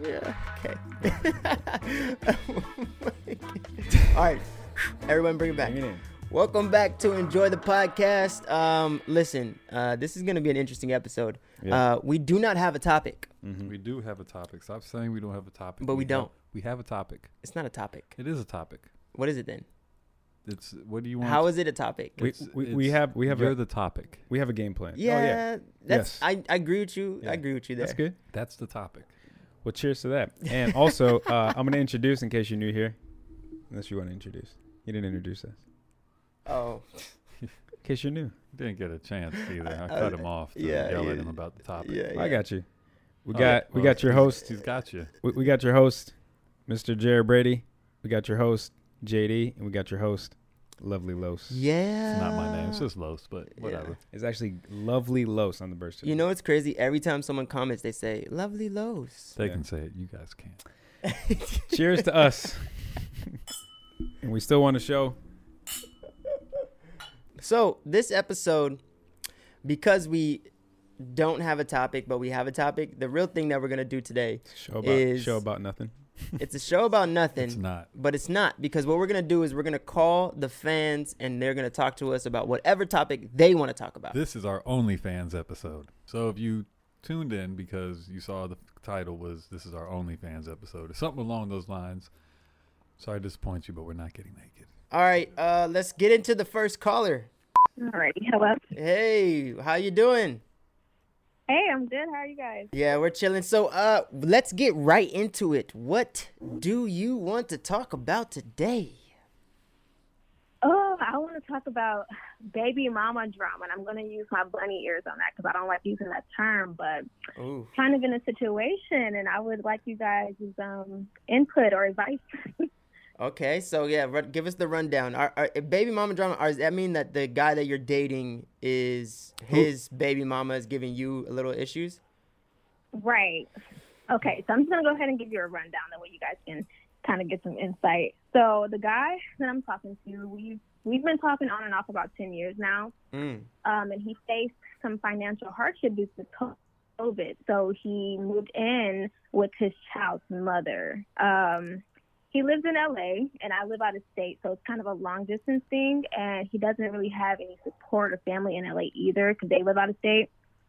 Yeah. Okay. All right. Everyone, bring it back. Bring it in. Welcome back to Enjoy the Podcast. Listen, this is going to be an interesting episode. Yeah. We do not have a topic, We do have a topic. Stop saying we don't have a topic. but we don't. We have a topic. It's not a topic. It is a topic. What is it then? It's what do you want? How is it a topic? We have You're the topic. we have a game plan. Yeah, that's. Yes. I agree with you. Yeah. I agree with you there. That's good. That's the topic. Well, cheers to that. And also, I'm gonna introduce in case you're new here, unless you want to introduce. You didn't introduce us. Oh, In case you're new. You didn't get a chance either. I cut him off to yell at him about the topic. yeah. I got you. We Oh, got well, your host. He's got you. We got your host, Mr. Jared Brady. We got your host, JD, and we got your host, Lovely Los. Yeah. It's not my name. It's just Los, but whatever. It's actually Lovely Los on the birth certificate. You know what's crazy? Every time someone comments, they say "Lovely Los." They Yeah. can say it. You guys can't. Cheers to us. And we still want to show. So this episode, because we don't have a topic, but we have a topic, the real thing that we're gonna do today, Show about nothing. it's a show about nothing. It's not. But it's not, because what we're going to do is we're going to call the fans and they're going to talk to us about whatever topic they want to talk about. This is our OnlyFans episode. So if you tuned in because you saw the title was "This is our OnlyFans episode," or something along those lines, sorry to disappoint you, but we're not getting naked. All right, let's get into the first caller. Alrighty, hello. Hey, how you doing? Hey, I'm good. How are you guys? Yeah, we're chilling. So let's get right into it. What do you want to talk about today? Oh, I want to talk about baby mama drama, and I'm going to use my bunny ears on that because I don't like using that term, but Ooh. kind of in a situation, and I would like you guys' input or advice. Okay, so yeah, give us the rundown. Baby mama drama, does that mean that the guy that you're dating is his baby mama is giving you a little issues? Right. Okay, so I'm just going to go ahead and give you a rundown. That way you guys can kind of get some insight. So the guy that I'm talking to, we've been talking on and off about 10 years now, and he faced some financial hardship due to COVID. So he moved in with his child's mother. He lives in LA, and I live out of state, so it's kind of a long distance thing. And he doesn't really have any support or family in LA either because they live out of state.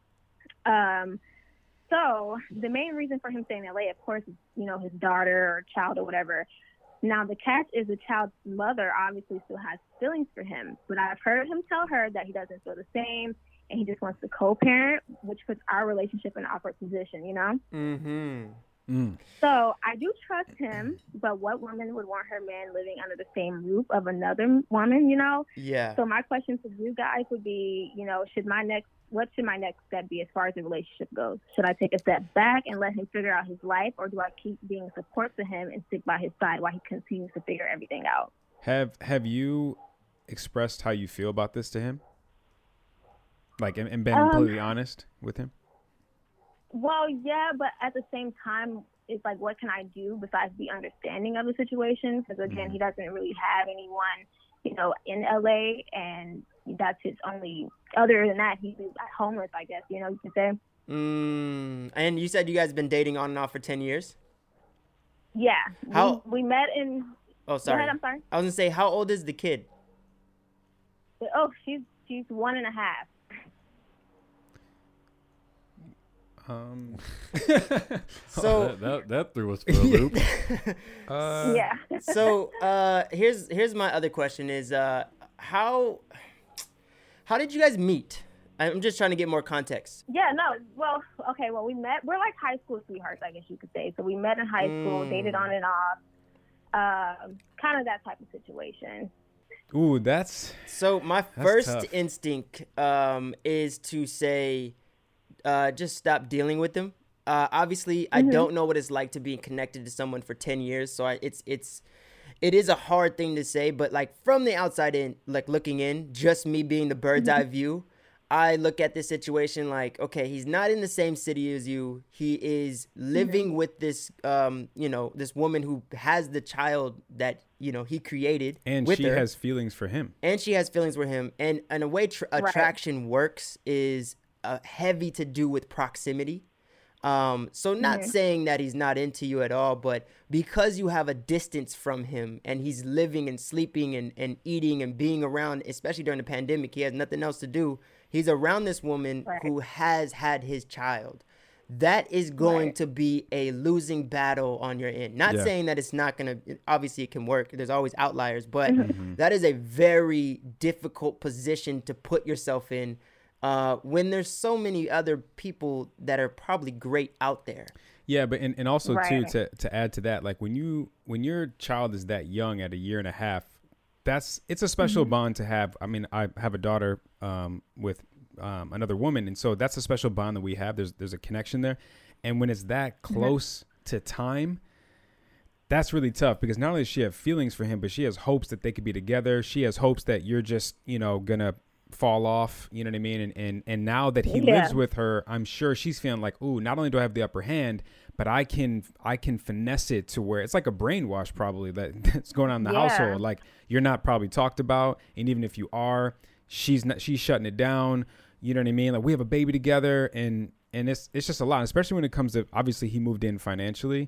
So the main reason for him staying in LA, of course, is his daughter or child or whatever. Now the catch is the child's mother obviously still has feelings for him, but I've heard him tell her that he doesn't feel the same, and he just wants to co-parent, which puts our relationship in an awkward position. Mm-hmm. So I do trust him, but what woman would want her man living under the same roof of another woman, Yeah. So my question to you guys would be, what should my next step be as far as the relationship goes? Should I take a step back and let him figure out his life, or do I keep being a support to him and stick by his side while he continues to figure everything out? Have you expressed how you feel about this to him? Like, and been completely honest with him? Well, yeah, but at the same time, it's like, what can I do besides be understanding of the situation? Because, again, he doesn't really have anyone, in LA, and that's his only, other than that, he's homeless, I guess, you could say. And you said you guys have been dating on and off for 10 years? Yeah. How? We met in, Oh, sorry. Go ahead, I'm sorry. I was going to say, how old is the kid? Oh, she's 1.5. So that threw us for a loop. Yeah. So here's my other question is how did you guys meet? I'm just trying to get more context. Yeah, no. Well, okay. Well, we met. We're like high school sweethearts, I guess you could say. So we met in high school, dated on and off, kind of that type of situation. Ooh, that's So my first tough. instinct is to say, just stop dealing with them. Obviously, I don't know what it's like to be connected to someone for 10 years. So it is a hard thing to say, but like from the outside in, like looking in, just me being the bird's eye view, I look at this situation like, okay, he's not in the same city as you. He is living with this, this woman who has the child that, he created. and with she her. has feelings for him. And she has feelings for him. And a way attraction works is heavy to do with proximity. So not saying that he's not into you at all, but because you have a distance from him and he's living and sleeping and eating and being around, especially during the pandemic, he has nothing else to do. He's around this woman who has had his child. That is going to be a losing battle on your end. Not saying that it's not going to, obviously it can work. There's always outliers, but that is a very difficult position to put yourself in when there's so many other people that are probably great out there. Yeah, but and also too, to add to that, like when your child is that young at a year and a half, it's a special bond to have. I mean, I have a daughter with another woman, and so that's a special bond that we have. There's a connection there, and when it's that close to time, that's really tough because not only does she have feelings for him, but she has hopes that they could be together. She has hopes that you're just gonna fall off, you know what I mean? And now that he lives with her, I'm sure she's feeling like, ooh, not only do I have the upper hand, but I can finesse it to where it's like a brainwash probably that's going on in the household. Like you're not probably talked about, and even if you are, she's shutting it down. You know what I mean? Like we have a baby together, and it's just a lot, especially when it comes to, obviously he moved in financially.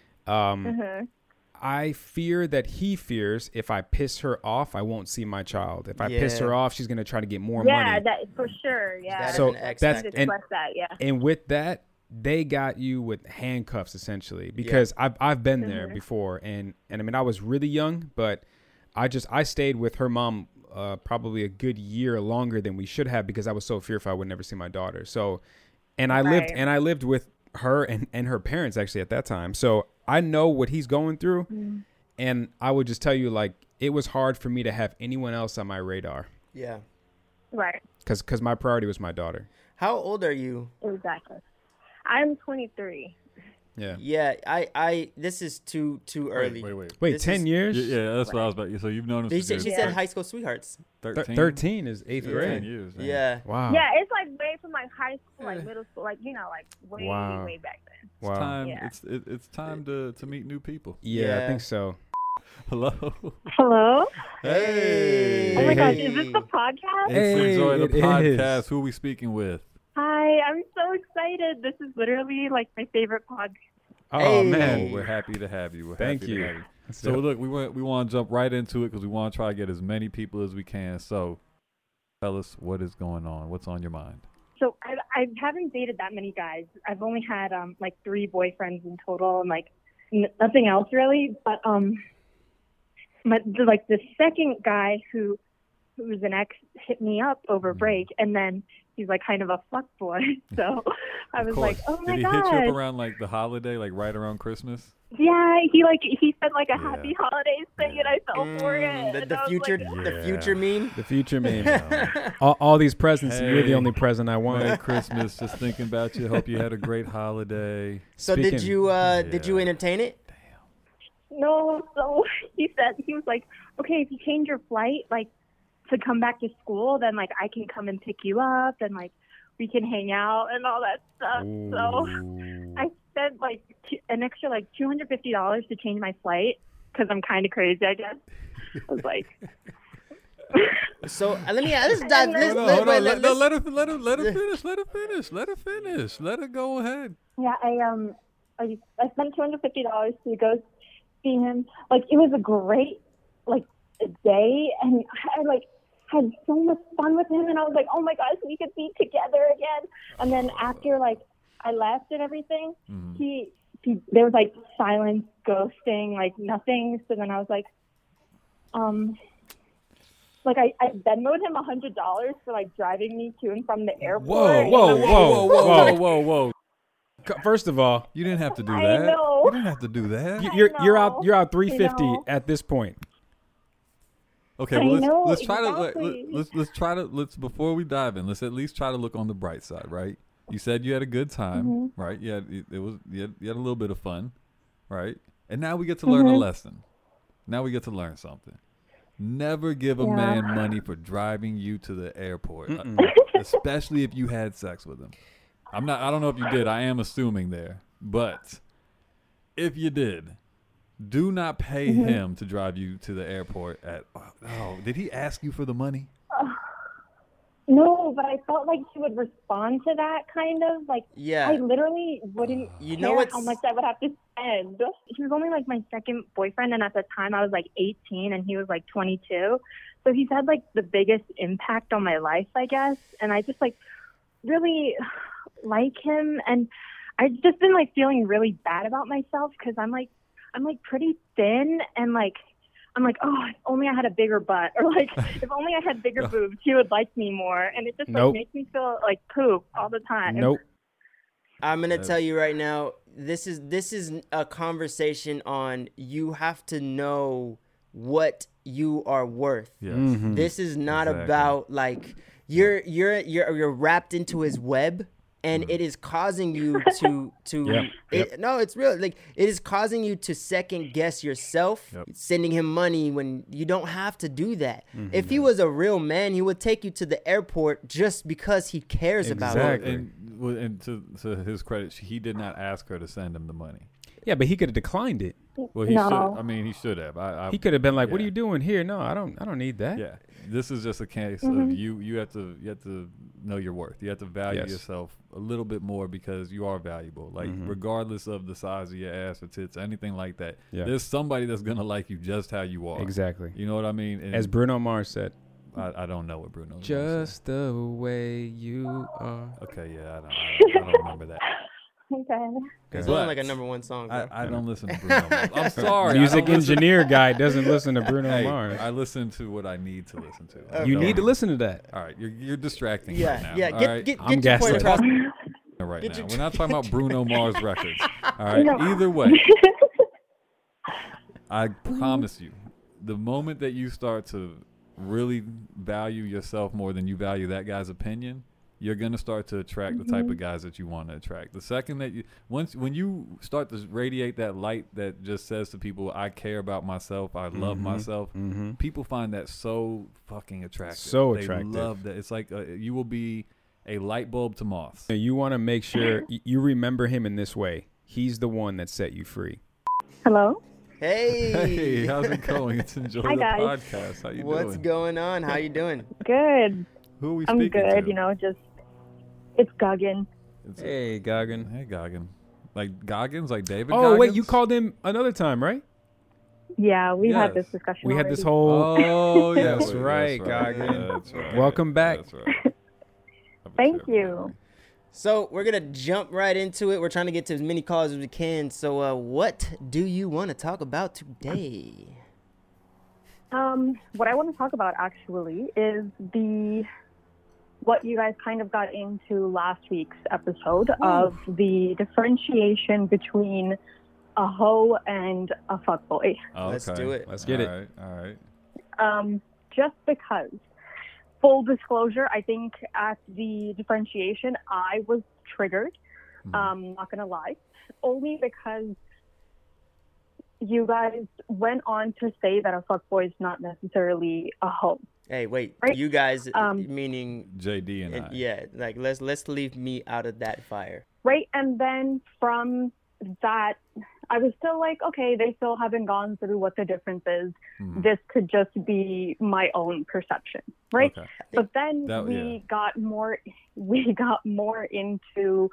I fear that he fears if I piss her off, I won't see my child. If I piss her off, she's going to try to get more money. Yeah, that for sure. Yeah. So and with that, they got you with handcuffs essentially because I've been there before. And I mean, I was really young, but I stayed with her mom probably a good year longer than we should have because I was so fearful I would never see my daughter. So, and I lived with her and her parents actually at that time. So I know what he's going through. And I would just tell you, like, it was hard for me to have anyone else on my radar. Yeah. Right. Because my priority was my daughter. How old are you? Exactly. I'm 23. Yeah. Yeah. This is too early. Wait, 10 years? Yeah, that's what I was about. So you've known us. She said high school sweethearts. 13 is 8th grade. 10 years. Man. Yeah. Wow. Yeah, it's like way from like high school, like middle school, like like way back then. It's time. It's time to meet new people. Yeah, I think so. Hello. Hello. Hey. Oh my gosh, is this the podcast? Enjoy the it podcast. is. Who are we speaking with? Hi, I'm so excited. This is literally like my favorite podcast. Oh, man. We're happy to have you. Thank you. So look, we want to jump right into it because we want to try to get as many people as we can. So tell us what is going on. What's on your mind? So I haven't dated that many guys. I've only had like 3 boyfriends in total, and like nothing else really. But the second guy who was an ex hit me up over break, and then he's like kind of a fuck boy. So I was like, oh my god. Did he hit you up around like the holiday, like right around Christmas? Yeah, he said like a happy holidays thing, and I fell for it. The future meme. The future meme. all these presents, and you're the only present I want. Merry Christmas. Just thinking about you. Hope you had a great holiday. So did you entertain it? No. So he was like, okay, if you change your flight, like to come back to school, then like I can come and pick you up, and like we can hang out and all that stuff. Ooh. So I spent like an extra like $250 to change my flight because I'm kind of crazy, I guess. I was like. So let's dive. Let her finish. Let her go ahead. Yeah, I spent $250 to go see him. Like it was a great day, and I like had so much fun with him, and I was like, oh my gosh, we could be together again. And then after like I left and everything, he there was like silence, ghosting, like nothing. So then I was like, like I Venmo'd him $100 for like driving me to and from the airport. Whoa. First of all, You didn't have to do I that. know. You didn't have to do that. you're out $350 know. at this point. Okay, I well know, let's try exactly. to let's before we dive in, let's at least try to look on the bright side, right? You said you had a good time, right? You had a little bit of fun, right? And now we get to learn a lesson. Now we get to learn something. Never give a man money for driving you to the airport, especially if you had sex with him. I don't know if you did. I am assuming there, but if you did, do not pay him to drive you to the airport. Did he ask you for the money? No, but I felt like he would respond to that kind of like. Yeah. I literally wouldn't care how much I would have to spend. He was only like my second boyfriend, and at the time I was like 18 and he was like 22. So he's had like the biggest impact on my life, I guess. And I just like really like him, and I've just been like feeling really bad about myself because I'm like pretty thin, and like I'm like, oh, if only I had a bigger butt, or like if only I had bigger boobs, he would like me more. And it just like makes me feel like poop all the time. Nope. I'm gonna tell you right now, this is a conversation on you have to know what you are worth. Yes. Mm-hmm. This is not about like you're wrapped into his web. And it is causing you to no, it's real. Like it is causing you to second guess yourself, sending him money when you don't have to do that. Mm-hmm. If he was a real man, he would take you to the airport just because he cares about it. And to his credit, he did not ask her to send him the money. Yeah, but he could have declined it. Well, he should. I mean, he should have. He could have been like, "What are you doing here?" No, I don't need that. Yeah, this is just a case of you have to know your worth. You have to value yourself a little bit more because you are valuable. Like regardless of the size of your ass or tits, anything like that. Yeah. There's somebody that's gonna like you just how you are. Exactly. You know what I mean? And as Bruno Mars said. I don't know what Bruno Mars just the way you are. Okay, yeah, I don't remember that. Okay. It's only like a #1 song. I don't listen to Bruno Mars. I'm sorry. Music engineer guy doesnn't listen to Bruno Mars. I listen to what I need to listen to. Okay. You need to listen to that. All right, you're distracting right now. Yeah, get your point across. Right now, we're not talking about Bruno Mars records. All right, either way, I promise you, the moment that you start to really value yourself more than you value that guy's opinion, you're going to start to attract the type of guys that you want to attract. The second that when you start to radiate that light that just says to people, I care about myself, I love myself, people find that so fucking attractive. So attractive. They love that. It's like you will be a light bulb to moths. You want to make sure you remember him in this way. He's the one that set you free. Hello? Hey, how's it going? It's Enjoy the Podcast. How you doing? What's going on? How you doing? Good. Who are we speaking to? I'm good, just it's Goggin. Hey, Goggin. Hey, Goggin. Like Goggins, like David Goggins? Oh, wait, you called him another time, right? Yeah, we had this discussion We already. had this whole... Oh, yeah. That's right, Goggin. Yeah, that's right. Welcome back. That's right. Thank you. So we're going to jump right into it. We're trying to get to as many calls as we can. So what do you want to talk about today? What I want to talk about actually is what you guys kind of got into last week's episode of the differentiation between a hoe and a fuckboy. Okay. Let's do it. Let's get it. All right. Just because, full disclosure, I think at the differentiation, I was triggered. Not going to lie. Only because you guys went on to say that a fuckboy is not necessarily a hoe. Hey, wait. Right? You guys, meaning JD and I. Yeah, like let's leave me out of that fire. Right, and then from that, I was still like, okay, they still haven't gone through what the difference is. This could just be my own perception, right? Okay. But then we got more into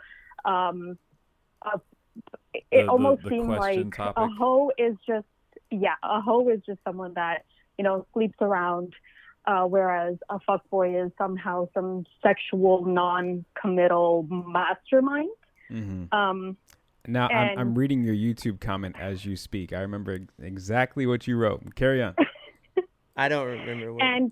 it almost seemed like topic. A hoe is just someone that, sleeps around, whereas a fuckboy is somehow some sexual non-committal mastermind. Now I'm reading your YouTube comment as you speak. I remember exactly what you wrote. Carry on. I don't remember what. And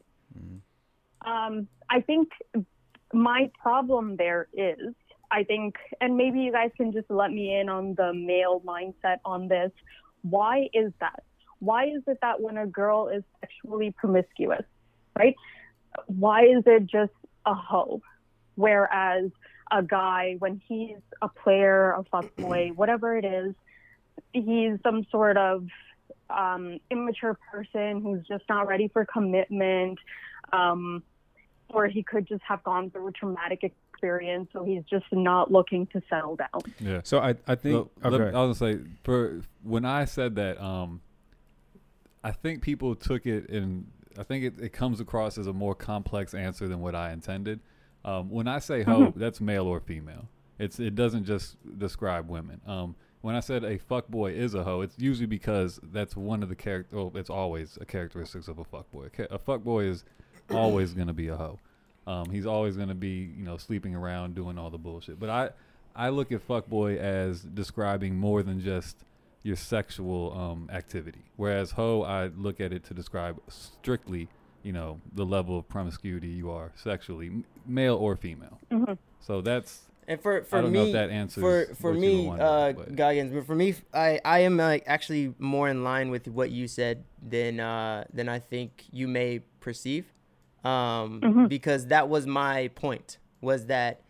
I think my problem there is, and maybe you guys can just let me in on the male mindset on this. Why is that? Why is it that when a girl is sexually promiscuous, right? Why is it just a hoe? Whereas a guy, when he's a player, a fuckboy, whatever it is, he's some sort of immature person who's just not ready for commitment, or he could just have gone through a traumatic experience, so he's just not looking to settle down. Yeah. So I think I was gonna say, when I said that, I think people took it in I think it comes across as a more complex answer than what I intended. When I say hoe, that's male or female. It doesn't just describe women. When I said a fuckboy is a hoe, it's usually because that's one of the it's always a characteristics of a fuckboy. A fuckboy is always going to be a hoe. He's always going to be, sleeping around doing all the bullshit. But I look at fuckboy as describing more than just your sexual activity. Whereas hoe, I look at it to describe strictly, the level of promiscuity you are sexually, male or female. Mm-hmm. So that's... And for I don't me, know if that answers for me, Goggins, but for me, I am actually more in line with what you said than I think you may perceive, because that was my point, was that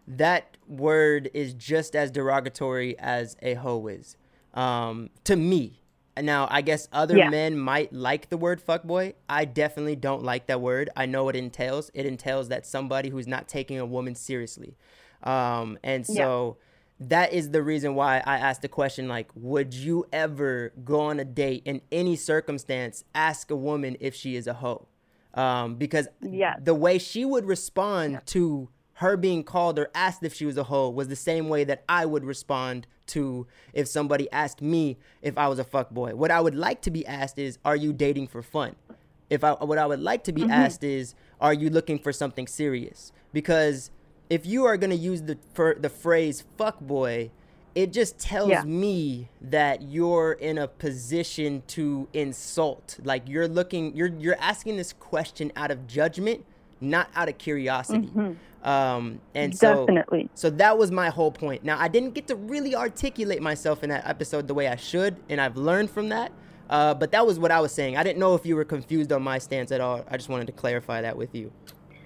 word is just as derogatory as a hoe is, to me. Now, I guess other men might like the word fuckboy. I definitely don't like that word. I know what it entails. It entails that somebody who's not taking a woman seriously. And so that is the reason why I asked the question, like, would you ever go on a date in any circumstance, ask a woman if she is a hoe? Because the way she would respond to her being called or asked if she was a hoe was the same way that I would respond to if somebody asked me if I was a fuckboy. What I would like to be asked is, are you dating for fun? What I would like to be asked is, are you looking for something serious? Because if you are going to use the phrase fuckboy, it just tells me that you're in a position to insult. Like you're asking this question out of judgment, not out of curiosity. And Definitely. So that was my whole point. Now, I didn't get to really articulate myself in that episode the way I should, and I've learned from that. But that was what I was saying. I didn't know if you were confused on my stance at all. I just wanted to clarify that with you.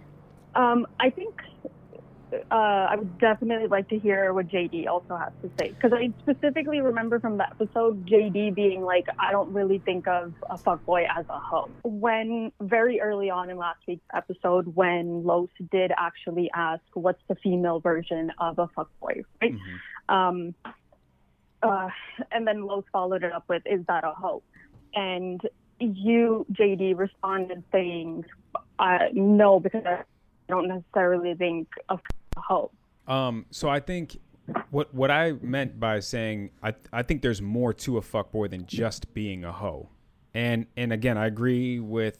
I think I would definitely like to hear what JD also has to say, because I specifically remember from the episode JD being like, I don't really think of a fuckboy as a hoe. When very early on in last week's episode, when Los did actually ask, what's the female version of a fuckboy, right? And then Los followed it up with, is that a hoe? And you, JD, responded saying, no, because I don't necessarily think of a hoe. So I think what I meant by saying I think there's more to a fuckboy than just being a hoe. And again, I agree with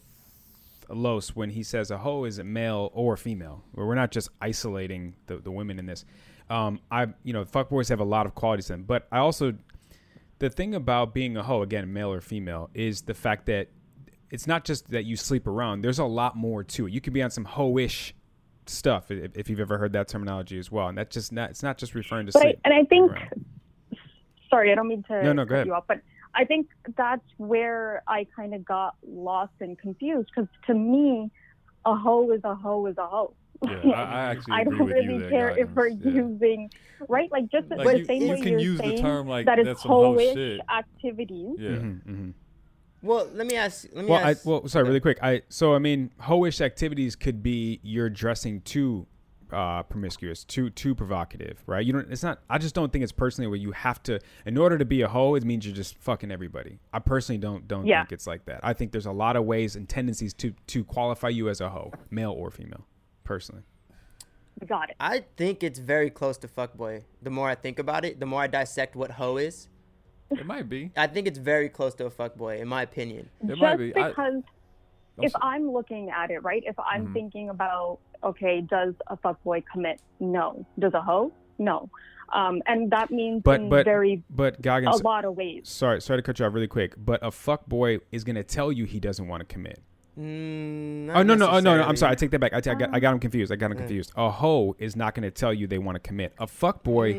Los when he says a hoe is a male or female. We're not just isolating the women in this. Fuckboys have a lot of qualities to them, but I also, the thing about being a hoe, again, male or female, is the fact that it's not just that you sleep around. There's a lot more to it. You could be on some hoe-ish stuff, if you've ever heard that terminology as well. And that's just not, it's not just referring to sleep. And I think, sorry, I don't mean to cut you off, but I think that's where I kind of got lost and confused, because to me, a hoe is a hoe is a hoe. Yeah, I actually I don't really care if we're using, right? Like just the same way you're use saying the term like that that's it's hoe-ish activities. Yeah. Well, let me ask. Really quick. I mean, hoe-ish activities could be you're dressing too promiscuous, too provocative, right? I just don't think it's personally where you have to, in order to be a hoe, it means you're just fucking everybody. I personally don't think it's like that. I think there's a lot of ways and tendencies to qualify you as a hoe, male or female, personally. Got it. I think it's very close to fuckboy. The more I think about it, the more I dissect what hoe is. It might be. I think it's very close to a fuckboy, in my opinion. It might be. Because if I'm looking at it, right, if I'm thinking about, okay, does a fuckboy commit? No. Does a hoe? No. And that means but Goggins, a lot of ways. Sorry to cut you off really quick, but a fuckboy is going to tell you he doesn't want to commit. No. I'm sorry. I take that back. I got him confused. A hoe is not going to tell you they want to commit. A fuckboy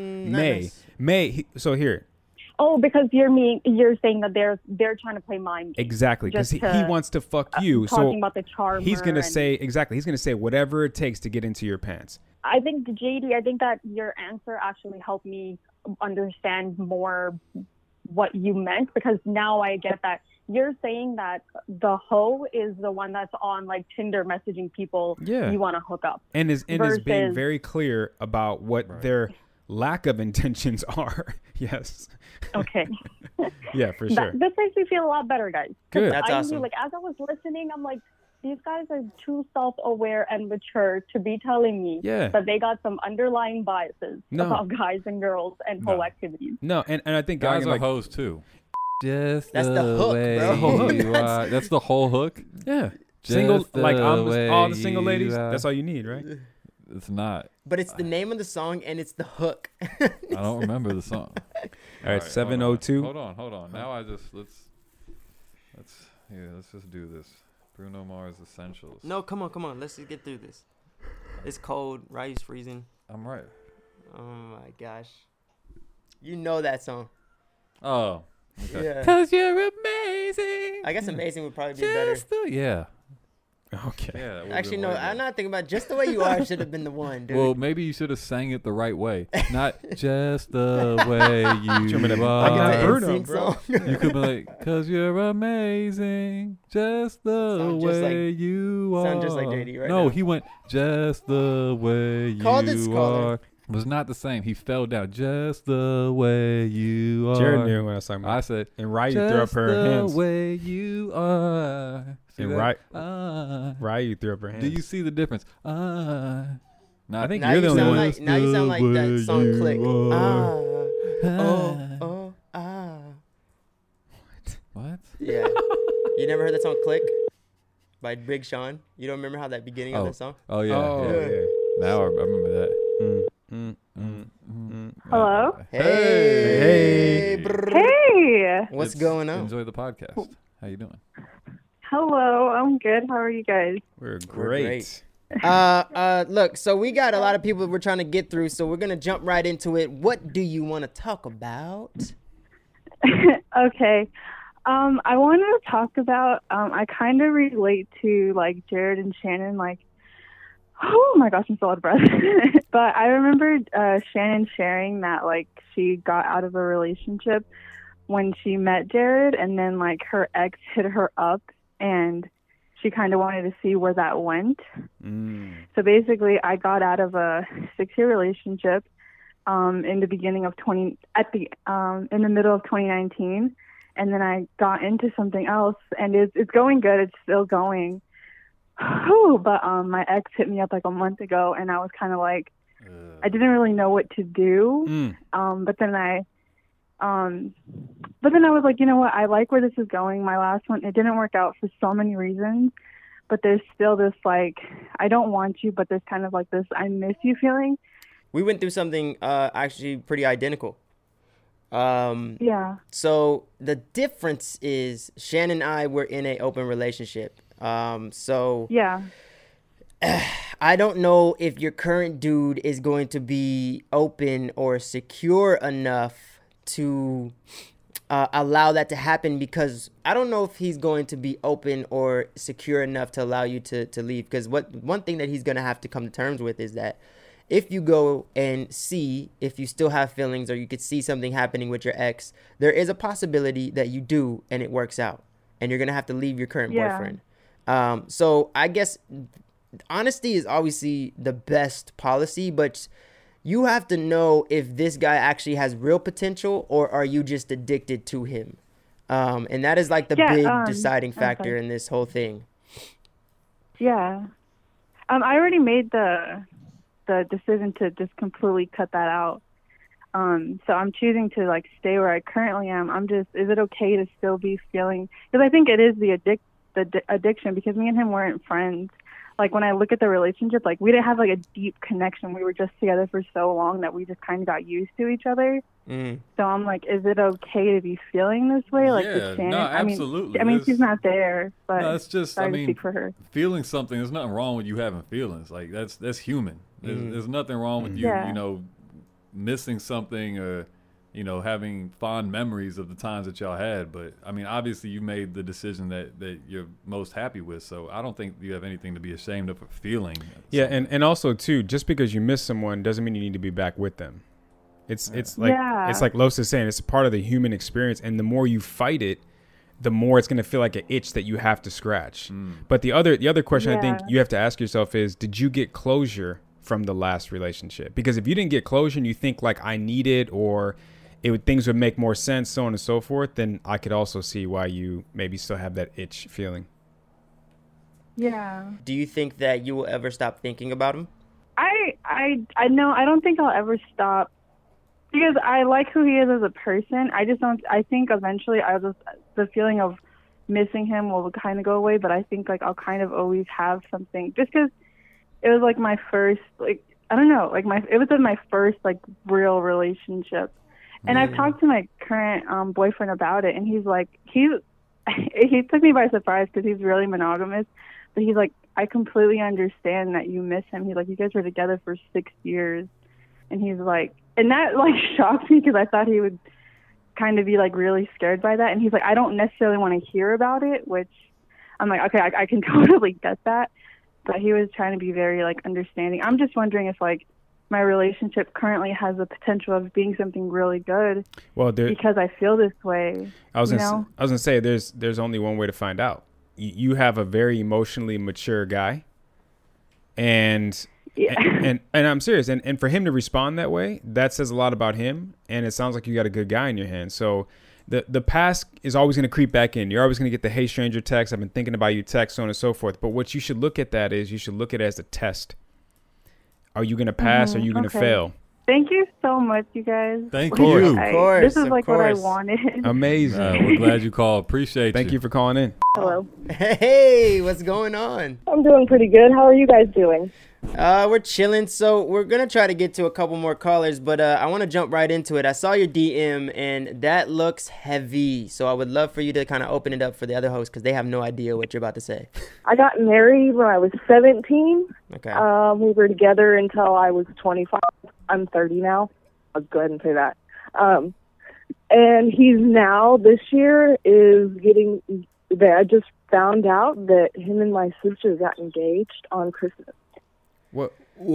may. So here. Oh, because you're saying that they're trying to play mind games. Exactly, because he wants to fuck you. Talking about the charmer. He's gonna say He's gonna say whatever it takes to get into your pants. I think JD. I think that your answer actually helped me understand more what you meant, because now I get that you're saying that the hoe is the one that's on like Tinder messaging people you want to hook up, and is being very clear about what their lack of intentions are. Yes. Okay. Yeah, for sure. This makes me feel a lot better, guys. Good. That's awesome. Like, as I was listening, I'm like, these guys are too self-aware and mature to be telling me that they got some underlying biases about guys and girls and whole activities. No, and I think guys are hoes too. Just that's the hook, bro. That's the whole hook. Yeah. Single, like all the single ladies. That's all you need, right? It's not. But it's the name of the song and it's the hook. I don't remember the song. All right, 702. Hold on. Now let's just do this. Bruno Mars Essentials. No, come on. Let's just get through this. It's cold. Ryu's freezing. I'm right. Oh my gosh. You know that song. Oh. Okay. Yeah. 'Cause you're amazing. I guess amazing would probably be better. Yeah. Okay. Yeah, actually, no. I'm not thinking about Just the Way You Are should have been the one, dude. Well, maybe you should have sang it the right way, not just the way you are. Bruno, bro. You could be like, 'cause you're amazing, just the way you are. Sound just like JD right now. No, he went just the way you are. It was not the same. He fell down. Just the way you are. Jared knew when I was talking about. I said, and Ryu threw up her hands. Just the way you are. And Ryu threw up her hands. Do you see the difference? I think you're the only one. Now you sound like that song Click. What? Yeah. You never heard that song Click by Big Sean? You don't remember how that beginning of that song? Oh, yeah. Now I remember that. Hello? Hey. Hey. What's going on? Enjoy the podcast. How you doing? Hello, I'm good. How are you guys? We're great. Look, so we got a lot of people we're trying to get through, so we're going to jump right into it. What do you want to talk about? Okay. I wanted to talk about, I kind of relate to, like, Jared and Shannon, like, oh my gosh, I'm so out of breath. But I remember Shannon sharing that, like, she got out of a relationship when she met Jared, and then, like, her ex hit her up, and she kind of wanted to see where that went. So basically, I got out of a 6-year relationship in the beginning of in the middle of 2019, and then I got into something else, and it's going good. It's still going. But my ex hit me up like a month ago, and I was kind of like, I didn't really know what to do. But then I was like, you know what? I like where this is going. My last one, it didn't work out for so many reasons, but there's still this, like, I don't want you, but there's kind of like this I miss you feeling. We went through something actually pretty identical. Yeah. So the difference is Shannon and I were in an open relationship. So yeah. I don't know if your current dude is going to be open or secure enough to allow that to happen, because I don't know if he's going to be open or secure enough to allow you to leave. Because one thing that he's going to have to come to terms with is that if you go and see if you still have feelings, or you could see something happening with your ex, there is a possibility that you do and it works out, and you're going to have to leave your current boyfriend. So I guess honesty is obviously the best policy, but you have to know if this guy actually has real potential, or are you just addicted to him? And that is like the big deciding factor in this whole thing. Yeah. I already made the decision to just completely cut that out. So I'm choosing to, like, stay where I currently am. Is it okay to still be feeling, because I think it is the addiction, because me and him weren't friends. Like, when I look at the relationship, like, we didn't have, like, a deep connection. We were just together for so long that we just kind of got used to each other. So I'm like, is it okay to be feeling this way? Like, with Shannon? No, absolutely. I mean, she's not there, but no, it's just, I mean, speak for her. Feeling something, there's nothing wrong with you having feelings. Like, that's human. There's nothing wrong with you, you know, missing something, or, you know, having fond memories of the times that y'all had. But I mean, obviously you made the decision that you're most happy with. So I don't think you have anything to be ashamed of feeling. Yeah. And also too, just because you miss someone doesn't mean you need to be back with them. It's like Los is saying, it's part of the human experience. And the more you fight it, the more it's going to feel like an itch that you have to scratch. But the other question I think you have to ask yourself is, did you get closure from the last relationship? Because if you didn't get closure and you think like I need it, or things would make more sense, so on and so forth, then I could also see why you maybe still have that itch feeling. Yeah. Do you think that you will ever stop thinking about him? I know, I don't think I'll ever stop because I like who he is as a person. I just don't, I think eventually the feeling of missing him will kind of go away, but I think like I'll kind of always have something just because it was like my first, like, I don't know, like it was in my first like real relationship. And I've talked to my current boyfriend about it, and he's like, he took me by surprise because he's really monogamous, but he's like, I completely understand that you miss him. He's like, you guys were together for 6 years. And he's like, and that like shocked me because I thought he would kind of be like really scared by that. And he's like, I don't necessarily want to hear about it, which I'm like, okay, I can totally get that. But he was trying to be very like understanding. I'm just wondering if like my relationship currently has the potential of being something really good. Well, because I feel this way. I was gonna say there's only one way to find out. You have a very emotionally mature guy, and I'm serious. And for him to respond that way, that says a lot about him. And it sounds like you got a good guy in your hands. So the past is always going to creep back in. You're always going to get the "Hey stranger" text. I've been thinking about you text, so on and so forth. But what you should look at that is you should look at it as a test. Are you going to pass? Or are you going to fail? Thank you so much, you guys. Thank you. Of course. This is like what I wanted. Amazing. We're glad you called. Appreciate Thank you for calling in. Hello. Hey, what's going on? I'm doing pretty good. How are you guys doing? We're chilling. So we're going to try to get to a couple more callers, but I want to jump right into it. I saw your DM, and that looks heavy. So I would love for you to kind of open it up for the other hosts because they have no idea what you're about to say. I got married when I was 17. Okay. We were together until I was 25. I'm 30 now. I'll go ahead and say that. And he's now, this year, is getting, I just found out that him and my sister got engaged on Christmas. What?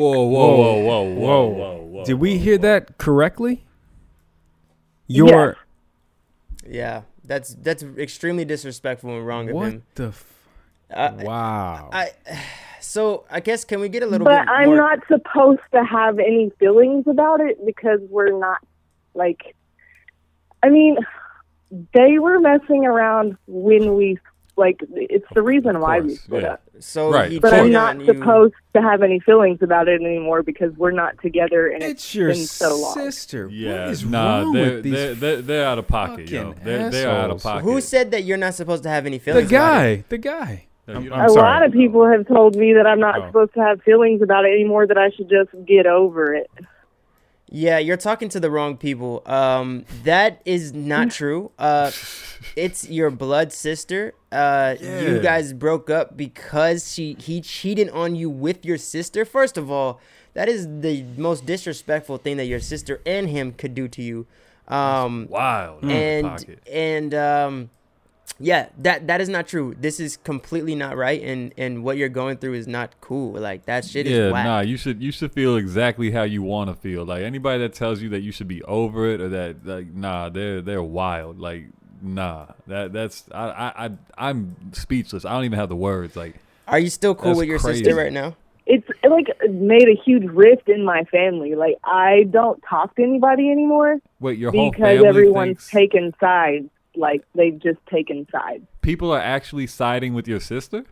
Whoa. Did we hear that correctly? Yes. Yeah, that's extremely disrespectful and wrong of him. What the wow. So I guess can we get a little bit more? But I'm not supposed to have any feelings about it because we're not, like, I mean, they were messing around when we, like, it's the reason why we split up. So right. But I'm not supposed to have any feelings about it anymore because we're not together and it's your been so long. sister. Yeah, what is wrong with these they're out of pocket, yo. They're out of pocket. Who said that you're not supposed to have any feelings? The guy. I'm a lot of people have told me that I'm not supposed to have feelings about it anymore, that I should just get over it. Yeah, you're talking to the wrong people. That is not true. It's your blood sister. You guys broke up because he cheated on you with your sister. First of all, that is the most disrespectful thing that your sister and him could do to you. Wild. Yeah, that is not true. This is completely not right, and what you're going through is not cool. Like, that shit is whack. Nah, you should feel exactly how you want to feel. Like, anybody that tells you that you should be over it or that, like, nah, they're wild. Like, nah, that's I'm speechless. I don't even have the words. Like, are you still cool with your sister right now? It's like made a huge rift in my family. Like, I don't talk to anybody anymore. Wait, your whole because family everyone's taken sides. Like, they've just taken sides. People are actually siding with your sister?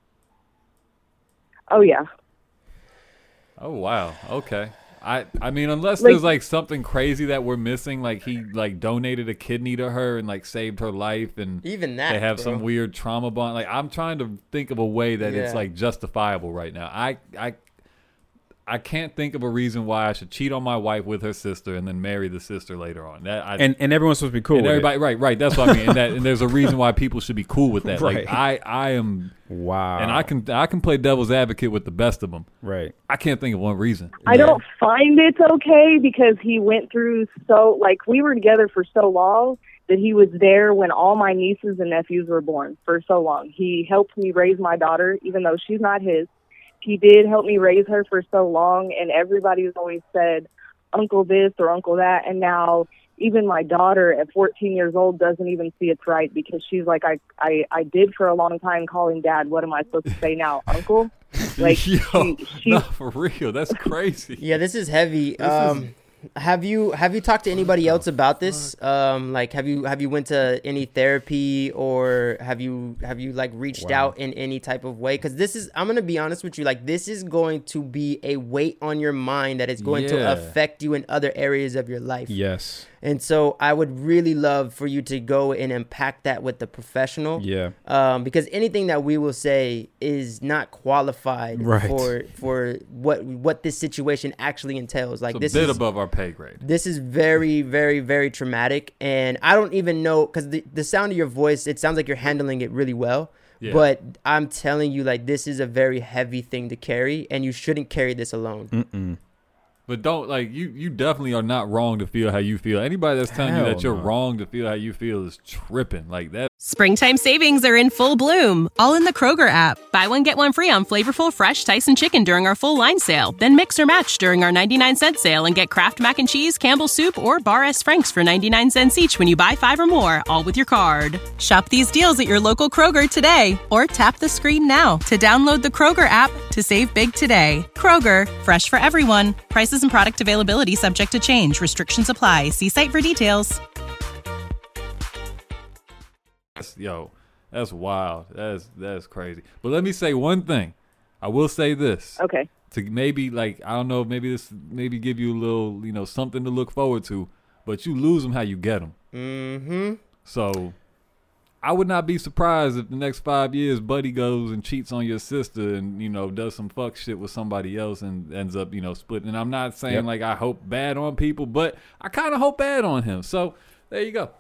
Oh, yeah. Oh, wow. Okay. I mean, unless there's, like, something crazy that we're missing, like he, like, donated a kidney to her and, like, saved her life, and even that, they have bro. some weird trauma bond. Like, I'm trying to think of a way that it's, like, justifiable right now. I can't think of a reason why I should cheat on my wife with her sister and then marry the sister later on. And everyone's supposed to be cool with everybody, it. Right. That's what I mean. And there's a reason why people should be cool with that. Right. Like, I am. Wow. And I can play devil's advocate with the best of them. Right. I can't think of one reason. I don't find it's okay because he went through we were together for so long that he was there when all my nieces and nephews were born for so long. He helped me raise my daughter, even though she's not his. He did help me raise her for so long, and everybody's always said, Uncle this or Uncle that, and now even my daughter at 14 years old doesn't even see it's right because she's like, I did for a long time call him Dad. What am I supposed to say now, Uncle? Like, Yo, no, for real, that's crazy. Yeah, this is heavy. Have you talked to anybody else about this? Like have you went to any therapy, or have you like reached out in any type of way? Because this is, I'm gonna be honest with you, like this is going to be a weight on your mind that is going to affect you in other areas of your life. Yes. And so I would really love for you to go and impact that with the professional. Yeah. Because anything that we will say is not qualified for what this situation actually entails. Like, it's a bit above our pay grade. This is very, very, very traumatic. And I don't even know, because the sound of your voice, it sounds like you're handling it really well. Yeah. But I'm telling you, like, this is a very heavy thing to carry, and you shouldn't carry this alone. Mm-mm. But don't, like, you definitely are not wrong to feel how you feel. Anybody that's telling you that you're wrong to feel how you feel is tripping. Like that. Springtime savings are in full bloom, all in the Kroger app. Buy one, get one free on flavorful, fresh Tyson chicken during our full line sale. Then mix or match during our 99-cent sale and get Kraft Mac and Cheese, Campbell's Soup, or Bar S. Frank's for 99 cents each when you buy 5 or more, all with your card. Shop these deals at your local Kroger today, or tap the screen now to download the Kroger app to save big today. Kroger, fresh for everyone. Prices and product availability subject to change. Restrictions apply. See site for details. Yo, that's wild. That's crazy. But let me say one thing. I will say this. Okay. To maybe, like, I don't know, maybe give you a little, something to look forward to. But you lose them how you get them. Mm-hmm. So I would not be surprised if the next 5 years Buddy goes and cheats on your sister and, does some fuck shit with somebody else and ends up, splitting. And I'm not saying like I hope bad on people, but I kind of hope bad on him. So there you go.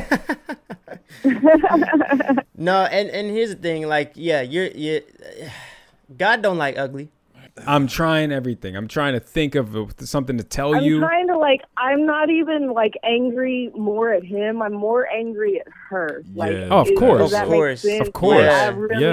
No, and here's the thing, like, you're God don't like ugly. I'm trying everything. I'm trying to think of something to tell you. I'm trying to, like, I'm not even, like, angry more at him. I'm more angry at her. Like, oh, of course. Of course. Yeah.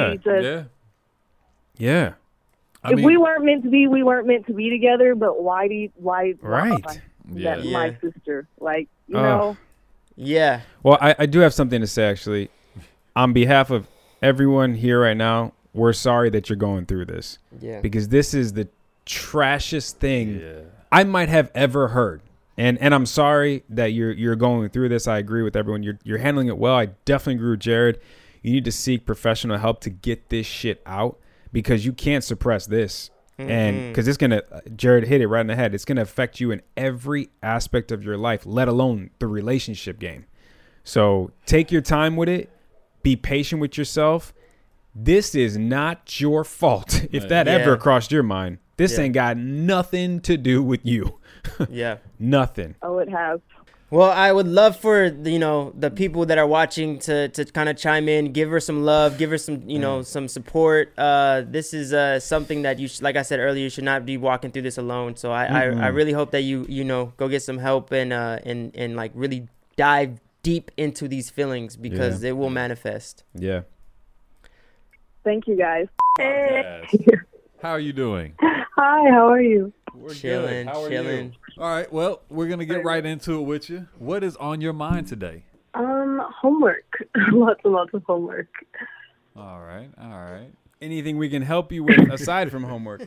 Yeah. If we weren't meant to be, we weren't meant to be together, but why right. That's my sister. Like, you know. Yeah. Well, I do have something to say, actually. On behalf of everyone here right now, we're sorry that you're going through this. Yeah. Because this is the trashiest thing I might have ever heard. And I'm sorry that you're going through this. I agree with everyone. You're handling it well. I definitely agree with Jared. You need to seek professional help to get this shit out, because you can't suppress this. And because Jared hit it right in the head. It's going to affect you in every aspect of your life, let alone the relationship game. So take your time with it. Be patient with yourself. This is not your fault. If that ever crossed your mind, this ain't got nothing to do with you. Yeah. Nothing. Oh, it has. Well, I would love for, the people that are watching to kind of chime in, give her some love, give her some, some support. This is something that like I said earlier, you should not be walking through this alone. So I really hope that you go get some help and like really dive deep into these feelings, because it will manifest. Yeah. Thank you, guys. Yes. How are you doing? Hi, how are you? We're chilling, good. How are chilling. you? All right, well, we're going to get right into it with you. What is on your mind today? Homework. Lots and lots of homework. All right. Anything we can help you with aside from homework?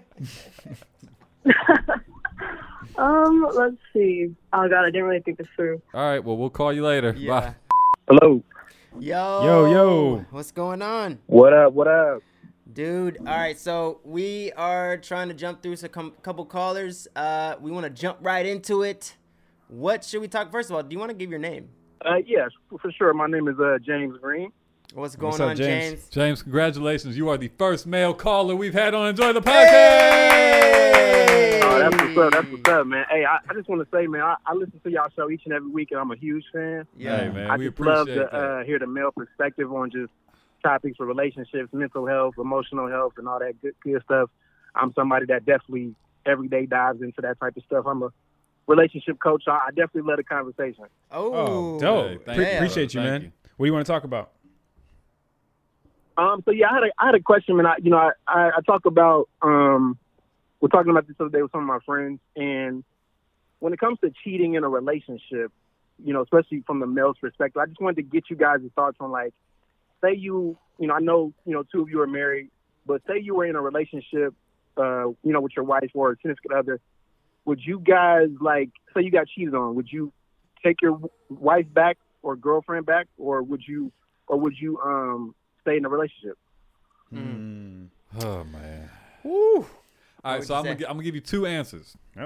Let's see. Oh, God, I didn't really think this through. All right, well, we'll call you later. Yeah. Bye. Hello. Yo. What's going on? What up? Dude, all right, so we are trying to jump through a couple callers. We want to jump right into it. What should we talk? First of all, do you want to give your name? Yes, for sure. My name is James Green. What's going What's up, on, James? James, congratulations. You are the first male caller we've had on Enjoy the Podcast. Hey! Oh, that's what's up, man. Hey, I just want to say, man, I listen to y'all show each and every week, and I'm a huge fan. Yeah. Hey, man, I we just love appreciate to that. hear the male perspective on just topics for relationships, mental health, emotional health, and all that good stuff. I'm somebody that definitely every day dives into that type of stuff. I'm a relationship coach. So I definitely love the conversation. Oh, dope. Hey, thank you, Appreciate you, brother. man. Thank you. What do you want to talk about? So yeah, I had a question, and I talk about we're talking about this the other day with some of my friends, and when it comes to cheating in a relationship, especially from the male's perspective, I just wanted to get you guys' thoughts on, like, say I know two of you are married, but say you were in a relationship, with your wife or a significant other, would you guys, like, say you got cheated on, would you take your wife back or girlfriend back, or would you stay in a relationship? Oh man. Woo. All right, so I'm gonna give you two answers. Oh.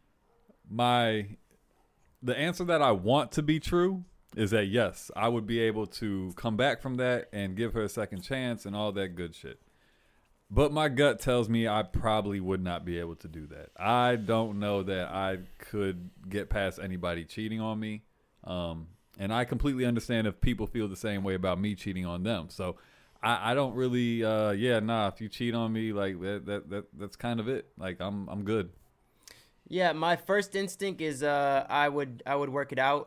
The answer that I want to be true is that yes, I would be able to come back from that and give her a second chance and all that good shit. But my gut tells me I probably would not be able to do that. I don't know that I could get past anybody cheating on me. And I completely understand if people feel the same way about me cheating on them. So I don't really, if you cheat on me, like that's kind of it. Like I'm good. Yeah, my first instinct is I would work it out.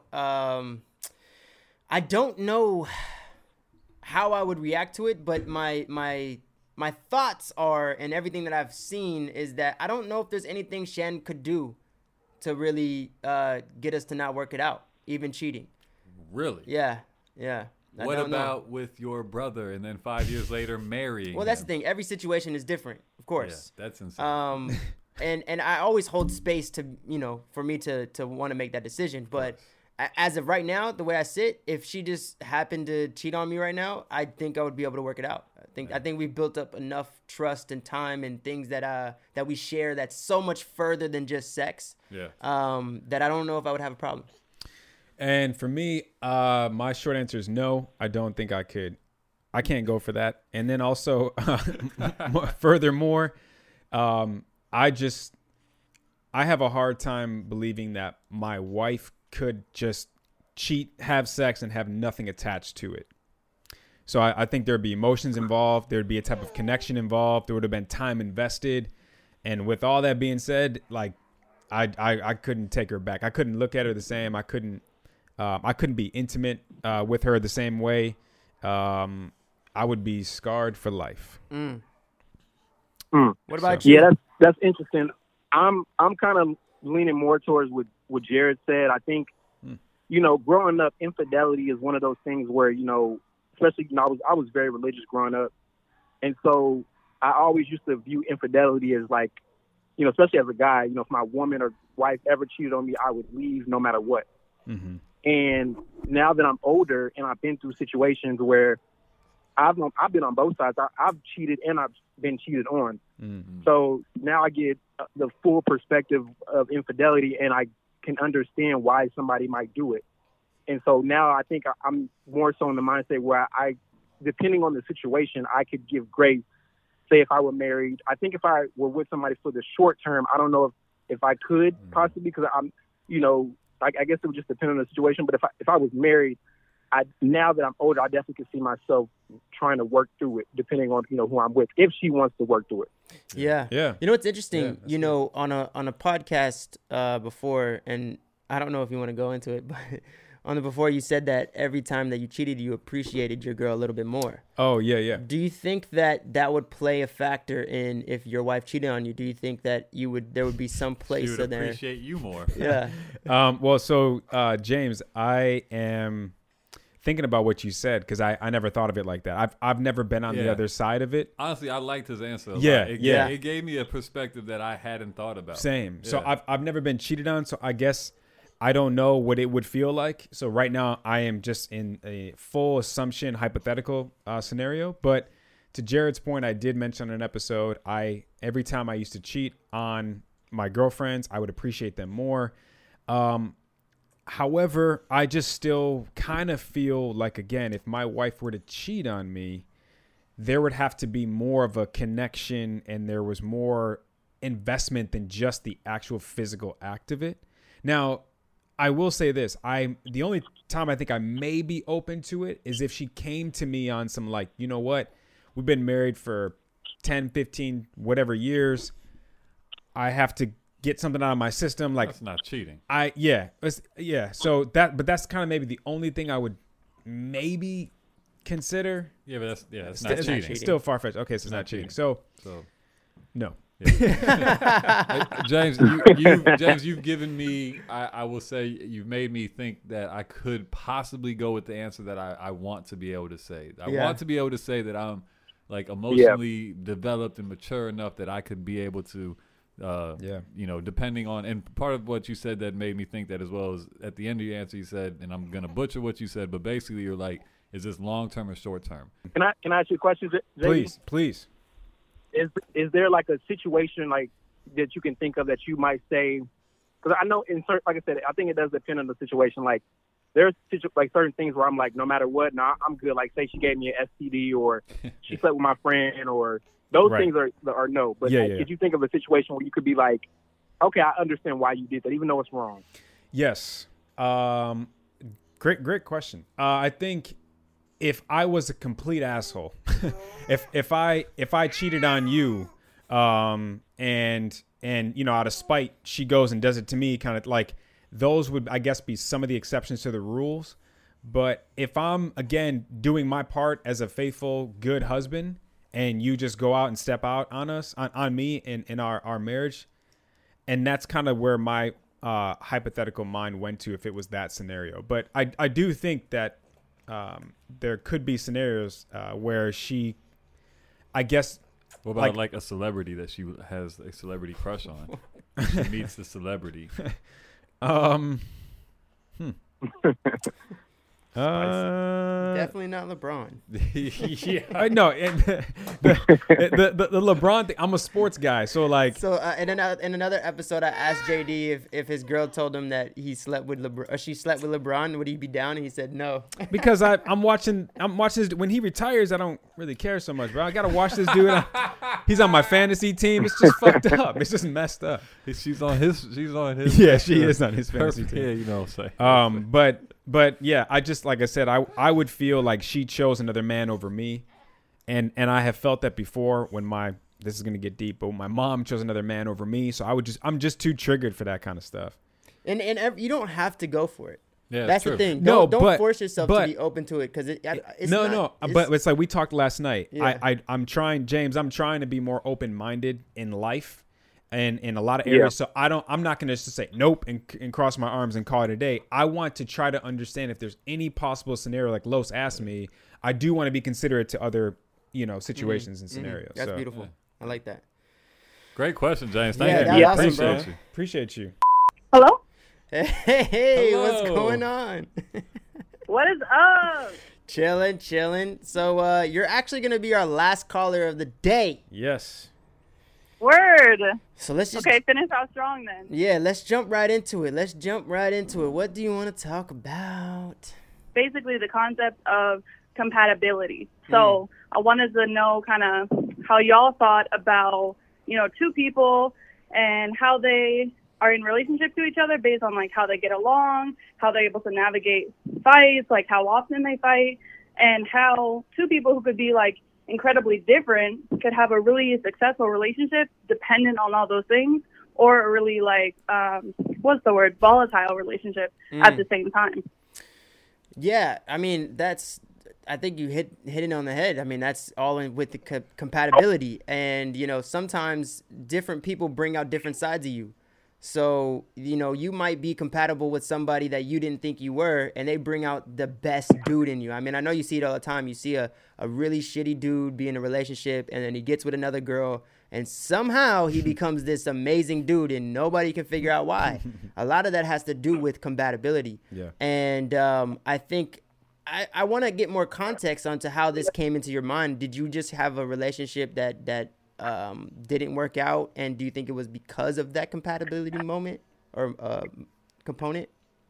I don't know how I would react to it, but my thoughts are, and everything that I've seen is that I don't know if there's anything Shannon could do to really get us to not work it out, even cheating. Really? Yeah. What about with your brother and then 5 years later marrying Well, that's him? the thing. Every situation is different, of course. Yeah, that's insane. And I always hold space to, for me to want to make that decision. But as of right now, the way I sit, if she just happened to cheat on me right now, I think I would be able to work it out. I think we've built up enough trust and time and things that we share that's so much further than just sex. Yeah. That I don't know if I would have a problem. And for me, my short answer is no. I don't think I could. I can't go for that. And then also, furthermore, I have a hard time believing that my wife could just cheat, have sex, and have nothing attached to it. So I think there'd be emotions involved. There'd be a type of connection involved. There would have been time invested. And with all that being said, like, I couldn't take her back. I couldn't look at her the same. I couldn't be intimate with her the same way. I would be scarred for life. What about you? Yeah, that's interesting. I'm kind of leaning more towards what Jared said. I think, growing up, infidelity is one of those things where, especially, I was very religious growing up. And so I always used to view infidelity as like, especially as a guy, if my woman or wife ever cheated on me, I would leave no matter what. Mm-hmm. And now that I'm older and I've been through situations where I've been on both sides. I've cheated and I've been cheated on. Mm-hmm. So now I get the full perspective of infidelity, and I can understand why somebody might do it. And so now I think I'm more so in the mindset where I depending on the situation, I could give grace. Say if I were married, I think if I were with somebody for the short term, I don't know if I could possibly, because I'm, I guess it would just depend on the situation. But if I was married, now that I'm older, I definitely could see myself trying to work through it, depending on who I'm with, if she wants to work through it. Yeah. You know what's interesting? On a podcast before, and I don't know if you want to go into it, but on the before you said that every time that you cheated, you appreciated your girl a little bit more. Oh yeah. Do you think that would play a factor in if your wife cheated on you? Do you think that there would be some place she would in there? Appreciate you more. Yeah. James, I am thinking about what you said, because I never thought of it like that. I've never been on the other side of it. Honestly, I liked his answer. It gave me a perspective that I hadn't thought about. Same. Yeah. So I've never been cheated on, so I guess I don't know what it would feel like. So right now I am just in a full assumption, hypothetical scenario. But to Jared's point, I did mention in an episode, every time I used to cheat on my girlfriends, I would appreciate them more. However, I just still kind of feel like, again, if my wife were to cheat on me, there would have to be more of a connection, and there was more investment than just the actual physical act of it. Now, I will say this. The only time I think I may be open to it is if she came to me on some, like, you know what? We've been married for 10, 15, whatever years. I have to get something out of my system. Like, that's not cheating. So that's kind of maybe the only thing I would maybe consider. Yeah, but that's not cheating. It's still far-fetched. Okay, so it's not cheating. So no. Yeah. James, you've given me, I will say, you've made me think that I could possibly go with the answer that I want to be able to say. I want to be able to say that I'm like emotionally developed and mature enough that I could be able to You know, depending on, and part of what you said that made me think that as well is at the end of your answer you said, and I'm gonna butcher what you said, but basically you're like, is this long term or short term? Can I ask you a question, JD? Please. Is there like a situation like that you can think of that you might say? Because I know like I said, I think it does depend on the situation. Like there's like certain things where I'm like, no matter what, I'm good. Like say she gave me an STD or she slept with my friend or those things are no. But did you think of a situation where you could be like, okay, I understand why you did that, even though it's wrong? Yes. Great question. I think if I was a complete asshole, if I cheated on you, and you know, out of spite, she goes and does it to me, kind of like those would, I guess, be some of the exceptions to the rules. But if I'm, again, doing my part as a faithful, good husband, and you just go out and step out on us, on me in our marriage, and that's kind of where my hypothetical mind went to if it was that scenario. But I do think that there could be scenarios where she, I guess. What about like a celebrity that she has a celebrity crush on? She meets the celebrity. Definitely not LeBron. Yeah, I know. And the LeBron thing. I'm a sports guy, so like. So in another episode, I asked JD if his girl told him that he slept with LeBron, or she slept with LeBron, would he be down? And he said no. Because I'm watching this, when he retires. I don't really care so much, bro. I gotta watch this dude. He's on my fantasy team. It's just fucked up. It's just messed up. She's on his. Yeah, she is on his fantasy team. Yeah, you know what I'm saying. But yeah, I just, like I said, I would feel like she chose another man over me, and I have felt that before when this is gonna get deep, but my mom chose another man over me, so I'm just too triggered for that kind of stuff. And you don't have to go for it. Yeah, that's the thing. Don't force yourself to be open to it, because it's but it's like we talked last night. Yeah. I'm trying to be more open minded in life. And in a lot of areas, so I'm not going to just say nope and cross my arms and call it a day. I want to try to understand if there's any possible scenario, like Los asked me. I do want to be considerate to other, situations and scenarios. That's beautiful. Yeah. I like that. Great question, James. Thank you. Yeah, awesome, Appreciate you. Hello? Hey, hello. What's going on? What is up? Chilling. So you're actually going to be our last caller of the day. Yes. Word. So let's just finish out strong then. Yeah, let's jump right into it. What do you want to talk about? Basically, the concept of compatibility. So I wanted to know kind of how y'all thought about, two people and how they are in relationship to each other based on like how they get along, how they're able to navigate fights, like how often they fight, and how two people who could be like incredibly different could have a really successful relationship dependent on all those things, or a really like volatile relationship at the same time. Yeah, I mean, I think you hit it on the head. I mean, that's all in with the compatibility, and sometimes different people bring out different sides of you. So, you might be compatible with somebody that you didn't think you were, and they bring out the best dude in you. I mean, I know you see it all the time. You see a really shitty dude be in a relationship, and then he gets with another girl, and somehow he becomes this amazing dude, and nobody can figure out why. A lot of that has to do with compatibility. Yeah. And I think I want to get more context onto how this came into your mind. Did you just have a relationship that didn't work out, and do you think it was because of that compatibility moment or component?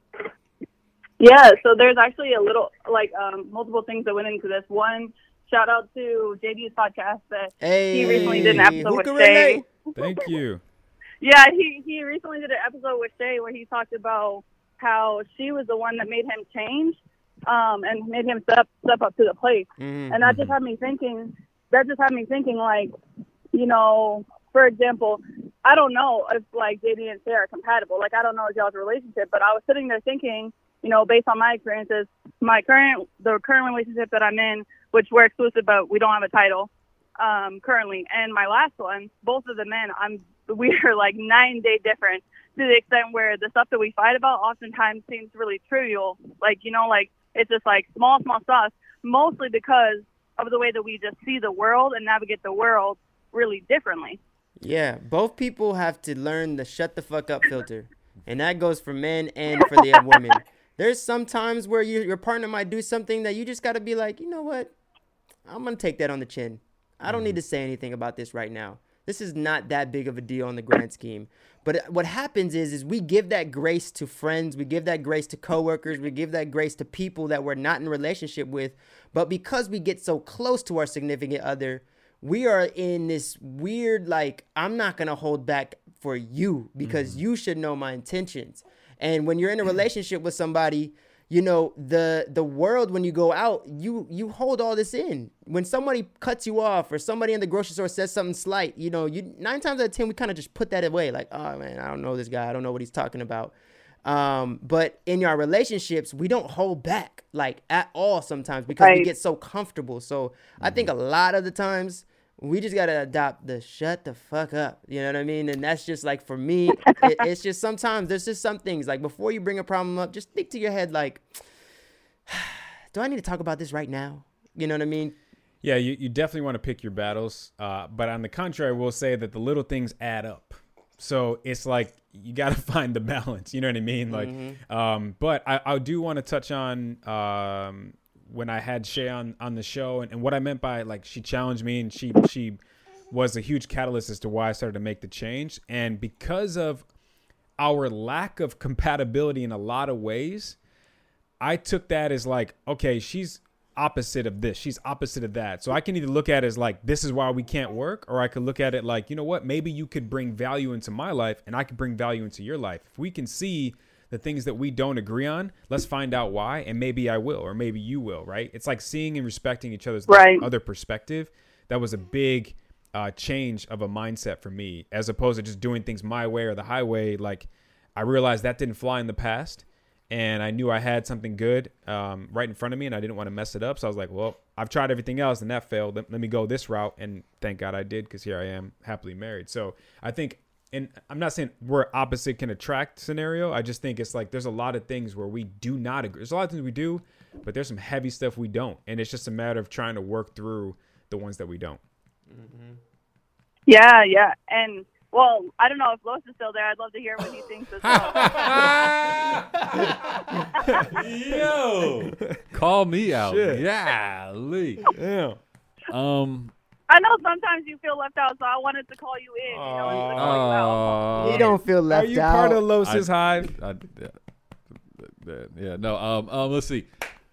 Yeah, so there's actually a little multiple things that went into this. One, shout out to JD's podcast that he recently did an episode with Shay. Thank you. Yeah, he recently did an episode with Shay where he talked about how she was the one that made him change and made him step up to the plate. And that just had me thinking like, for example, I don't know if like JD and Sarah are compatible. Like, I don't know y'all's relationship, but I was sitting there thinking, based on my experiences, the current relationship that I'm in, which we're exclusive, but we don't have a title currently, and my last one, both of the men, we are like 9-day different, to the extent where the stuff that we fight about oftentimes seems really trivial. Like, it's just like small stuff, mostly because of the way that we just see the world and navigate the world really differently. Yeah, both people have to learn the shut the fuck up filter. And that goes for men and for the women. There's some times where your partner might do something that you just got to be like, you know what? I'm going to take that on the chin. I don't need to say anything about this right now. This is not that big of a deal in the grand scheme. But what happens is we give that grace to friends. We give that grace to coworkers. We give that grace to people that we're not in a relationship with. But because we get so close to our significant other, we are in this weird, like, I'm not going to hold back for you because you should know my intentions. And when you're in a relationship with somebody, you know, the world, when you go out, you hold all this in. When somebody cuts you off or somebody in the grocery store says something slight, you know, 9 times out of 10, we kind of just put that away. Like, oh man, I don't know this guy. I don't know what he's talking about. But in our relationships, we don't hold back like at all sometimes because we get so comfortable. So I think a lot of the times we just got to adopt the shut the fuck up. You know what I mean? And that's just like, for me, it's just sometimes there's just some things like before you bring a problem up, just think to your head, like, do I need to talk about this right now? You know what I mean? Yeah, you definitely want to pick your battles. But on the contrary, we'll say that the little things add up. So it's like you got to find the balance. You know what I mean? Like, but I do want to touch on when I had Shay on the show and what I meant by, like, she challenged me and she was a huge catalyst as to why I started to make the change. And because of our lack of compatibility in a lot of ways, I took that as like, okay, she's opposite of this. She's opposite of that. So I can either look at it as like, this is why we can't work, or I could look at it like, you know what, maybe you could bring value into my life and I could bring value into your life. If we can see the things that we don't agree on, let's find out why, and maybe I will, or maybe you will, right? It's like seeing and respecting each other's other perspective. That was a big change of a mindset for me, as opposed to just doing things my way or the highway. Like, I realized that didn't fly in the past, and I knew I had something good right in front of me, and I didn't want to mess it up. So I was like, well, I've tried everything else, and that failed. Let me go this route, and thank God I did, because here I am, happily married. So I think, and I'm not saying we're opposite can attract scenario. I just think it's like there's a lot of things where we do not agree. There's a lot of things we do, but there's some heavy stuff we don't. And it's just a matter of trying to work through the ones that we don't. Yeah. And, well, I don't know if Los is still there. I'd love to hear what he thinks as well. Yo! Call me out. Shit. Yeah, Lee. Yeah. I know sometimes you feel left out, so I wanted to call you in. You know, instead of calling you out. You don't feel Are left you out. part of Los's hive? No. Let's see.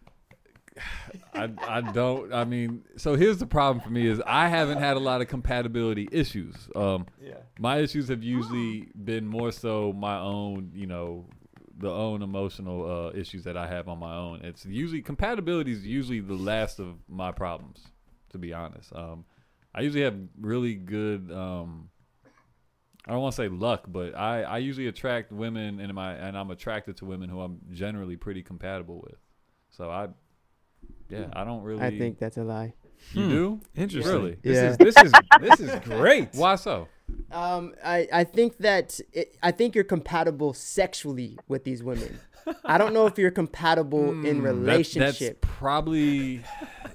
I don't. I mean, so here's the problem for me is I haven't had a lot of compatibility issues. My issues have usually been more so my own, you know, the own emotional issues that I have on my own. It's usually compatibility is usually the last of my problems, to be honest. I usually have really good. I don't want to say luck, but I usually attract women, and I'm attracted to women who I'm generally pretty compatible with. So I don't really. I think that's a lie. You do? Interesting. Really? Yeah. This is great. Why so? I think that I think you're compatible sexually with these women. I don't know if you're compatible in relationship. That's probably.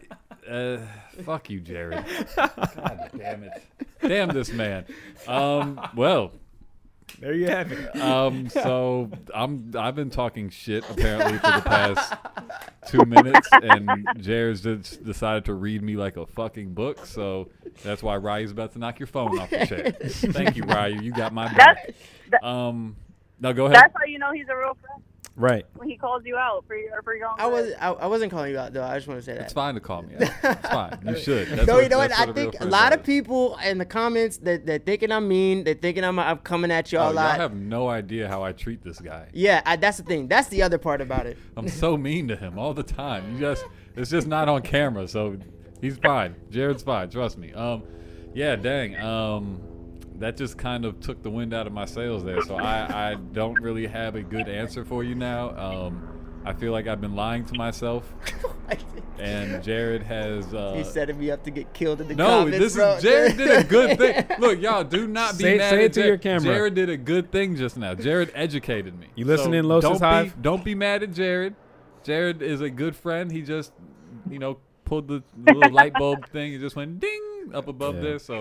Fuck you, Jared. God damn it. Damn this man. Well, there you have it. So I've been talking shit apparently for the past 2 minutes, and Jared's just decided to read me like a fucking book. So that's why Ryu's about to knock your phone off the chair. Thank you, Ryu. You got my back. No, go ahead. That's how you know he's a real friend. Right. When he calls you out for your own I wasn't calling you out though. I just want to say that. It's fine to call me out. It's fine. You should. No, you know what? I think a lot of people in the comments that they're thinking I'm mean. They're thinking I'm coming at you a lot. Y'all have no idea how I treat this guy. Yeah, that's the thing. That's the other part about it. I'm so mean to him all the time. It's just not on camera, so he's fine. Jared's fine. Trust me. Yeah, dang. That just kind of took the wind out of my sails there. So I don't really have a good answer for you now. I feel like I've been lying to myself. And Jared has... He's setting me up to get killed in the comments, Jared did a good thing. Look, y'all, do not be mad at Jared. Say it to your camera. Jared did a good thing just now. Jared educated me. You listening, Los's Hive? Don't be mad at Jared. Jared is a good friend. He just, pulled the little light bulb thing. It just went ding up above there. So...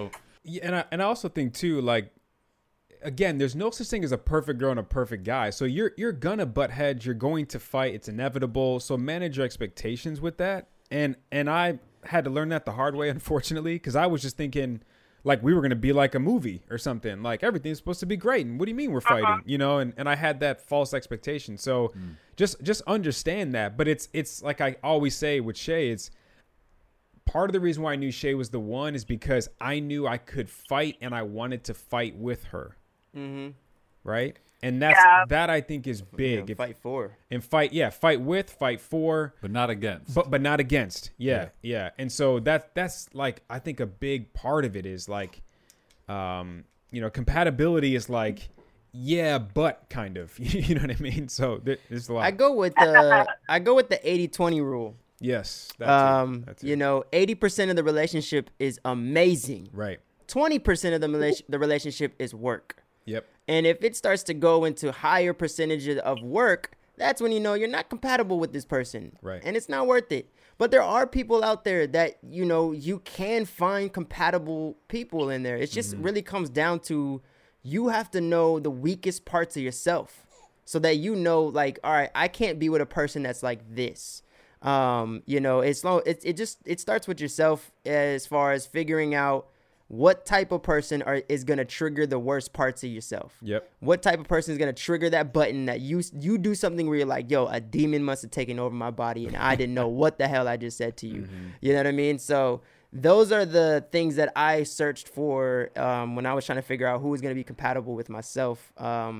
Yeah, and I also think too, like, again, there's no such thing as a perfect girl and a perfect guy. So you're gonna butt heads. You're going to fight. It's inevitable. So manage your expectations with that. And I had to learn that the hard way, unfortunately, because I was just thinking like we were gonna be like a movie or something. Like everything's supposed to be great. And what do you mean we're fighting? You know, and I had that false expectation. So just understand that. But it's like I always say with Shay, it's part of the reason why I knew Shay was the one is because I knew I could fight and I wanted to fight with her. Mm-hmm. Right. And that I think is big. Fight for. And fight with, fight for. But not against. But not against. Yeah. And so that's like, I think a big part of it is like, compatibility is like, yeah, but kind of, you know what I mean? So there's a lot. I go with the 80-20 rule. Yes. That's it. 80% of the relationship is amazing. Right. 20% of the relationship is work. Yep. And if it starts to go into higher percentages of work, that's when you're not compatible with this person. Right. And it's not worth it. But there are people out there that, you can find compatible people in there. It just really comes down to you have to know the weakest parts of yourself so that like, all right, I can't be with a person that's like this. It starts with yourself as far as figuring out what type of person is going to trigger the worst parts of yourself. Yep. What type of person is going to trigger that button that you do something where you're like, yo, a demon must have taken over my body and I didn't know what the hell I just said to you. You know what I mean? So those are the things that I searched for when I was trying to figure out who was going to be compatible with myself. And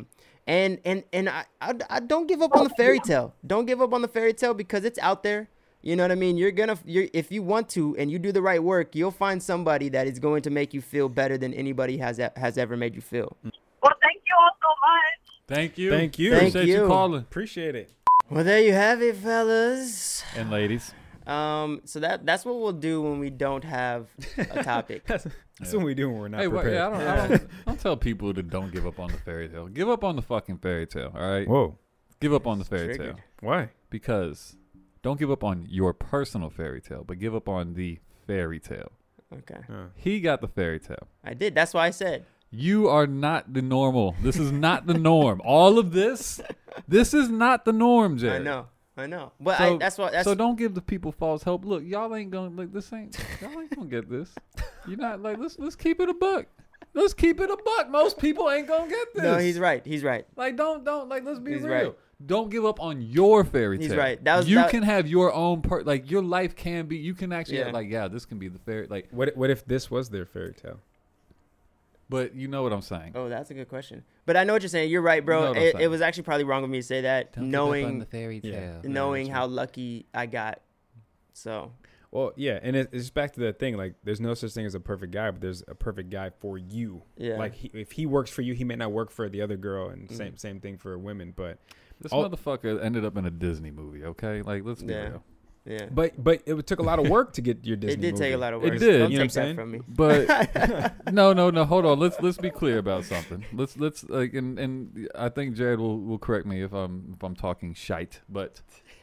I don't give up on the fairy tale. Don't give up on the fairy tale because it's out there. You know what I mean? If you want to and you do the right work, you'll find somebody that is going to make you feel better than anybody has ever made you feel. Well, thank you all so much. Thank you. Thank you. Appreciate you calling. Appreciate it. Well, there you have it, fellas. And ladies. So that's what we'll do when we don't have a topic. That's what we do when we're not prepared. I don't tell people to don't give up on the fairy tale. Give up on the fucking fairy tale, all right? Whoa. Give up on the fairy tale. Why? Because don't give up on your personal fairy tale, but give up on the fairy tale. Okay. He got the fairy tale. I did. That's why I said. You are not the normal. This is not the norm. All of this is not the norm, Jay. I know. But so don't give the people false hope. Look, y'all ain't gonna y'all ain't gonna get this. You're not like let's keep it a buck. Let's keep it a buck. Most people ain't gonna get this. No, he's right. Like don't let's be he's real. Right. Don't give up on your fairy tale. He's right. You can have your own like your life can be. You can actually this can be the fairy. Like what if this was their fairy tale? But you know what I'm saying. Oh, that's a good question. But I know what you're saying. You're right, bro. You know it was actually probably wrong of me to say that, Don't knowing give up on the fairy tale. knowing how lucky I got. So. Well, yeah, and it's back to that thing. Like, there's no such thing as a perfect guy, but there's a perfect guy for you. Yeah. Like, if he works for you, he may not work for the other girl, and same thing for women. But this motherfucker ended up in a Disney movie. Okay, like let's be real. Yeah. But it took a lot of work to get your Disney movie. It did take a lot of work. It did. Don't you know take what I'm saying? that from me. But no. Hold on. Let's be clear about something. Let's like and I think Jared will correct me if I'm talking shite. But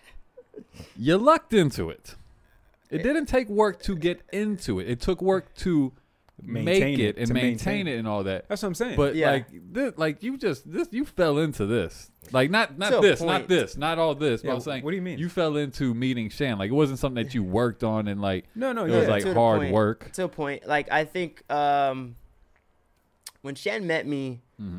you lucked into it. It didn't take work to get into it. It took work to make it and maintain it and all that. That's what I'm saying. But you fell into this. Like not all this. But I'm saying, what do you mean? You fell into meeting Shan. Like it wasn't something that you worked on and like no, it was like hard work. To a point. Like I think when Shan met me,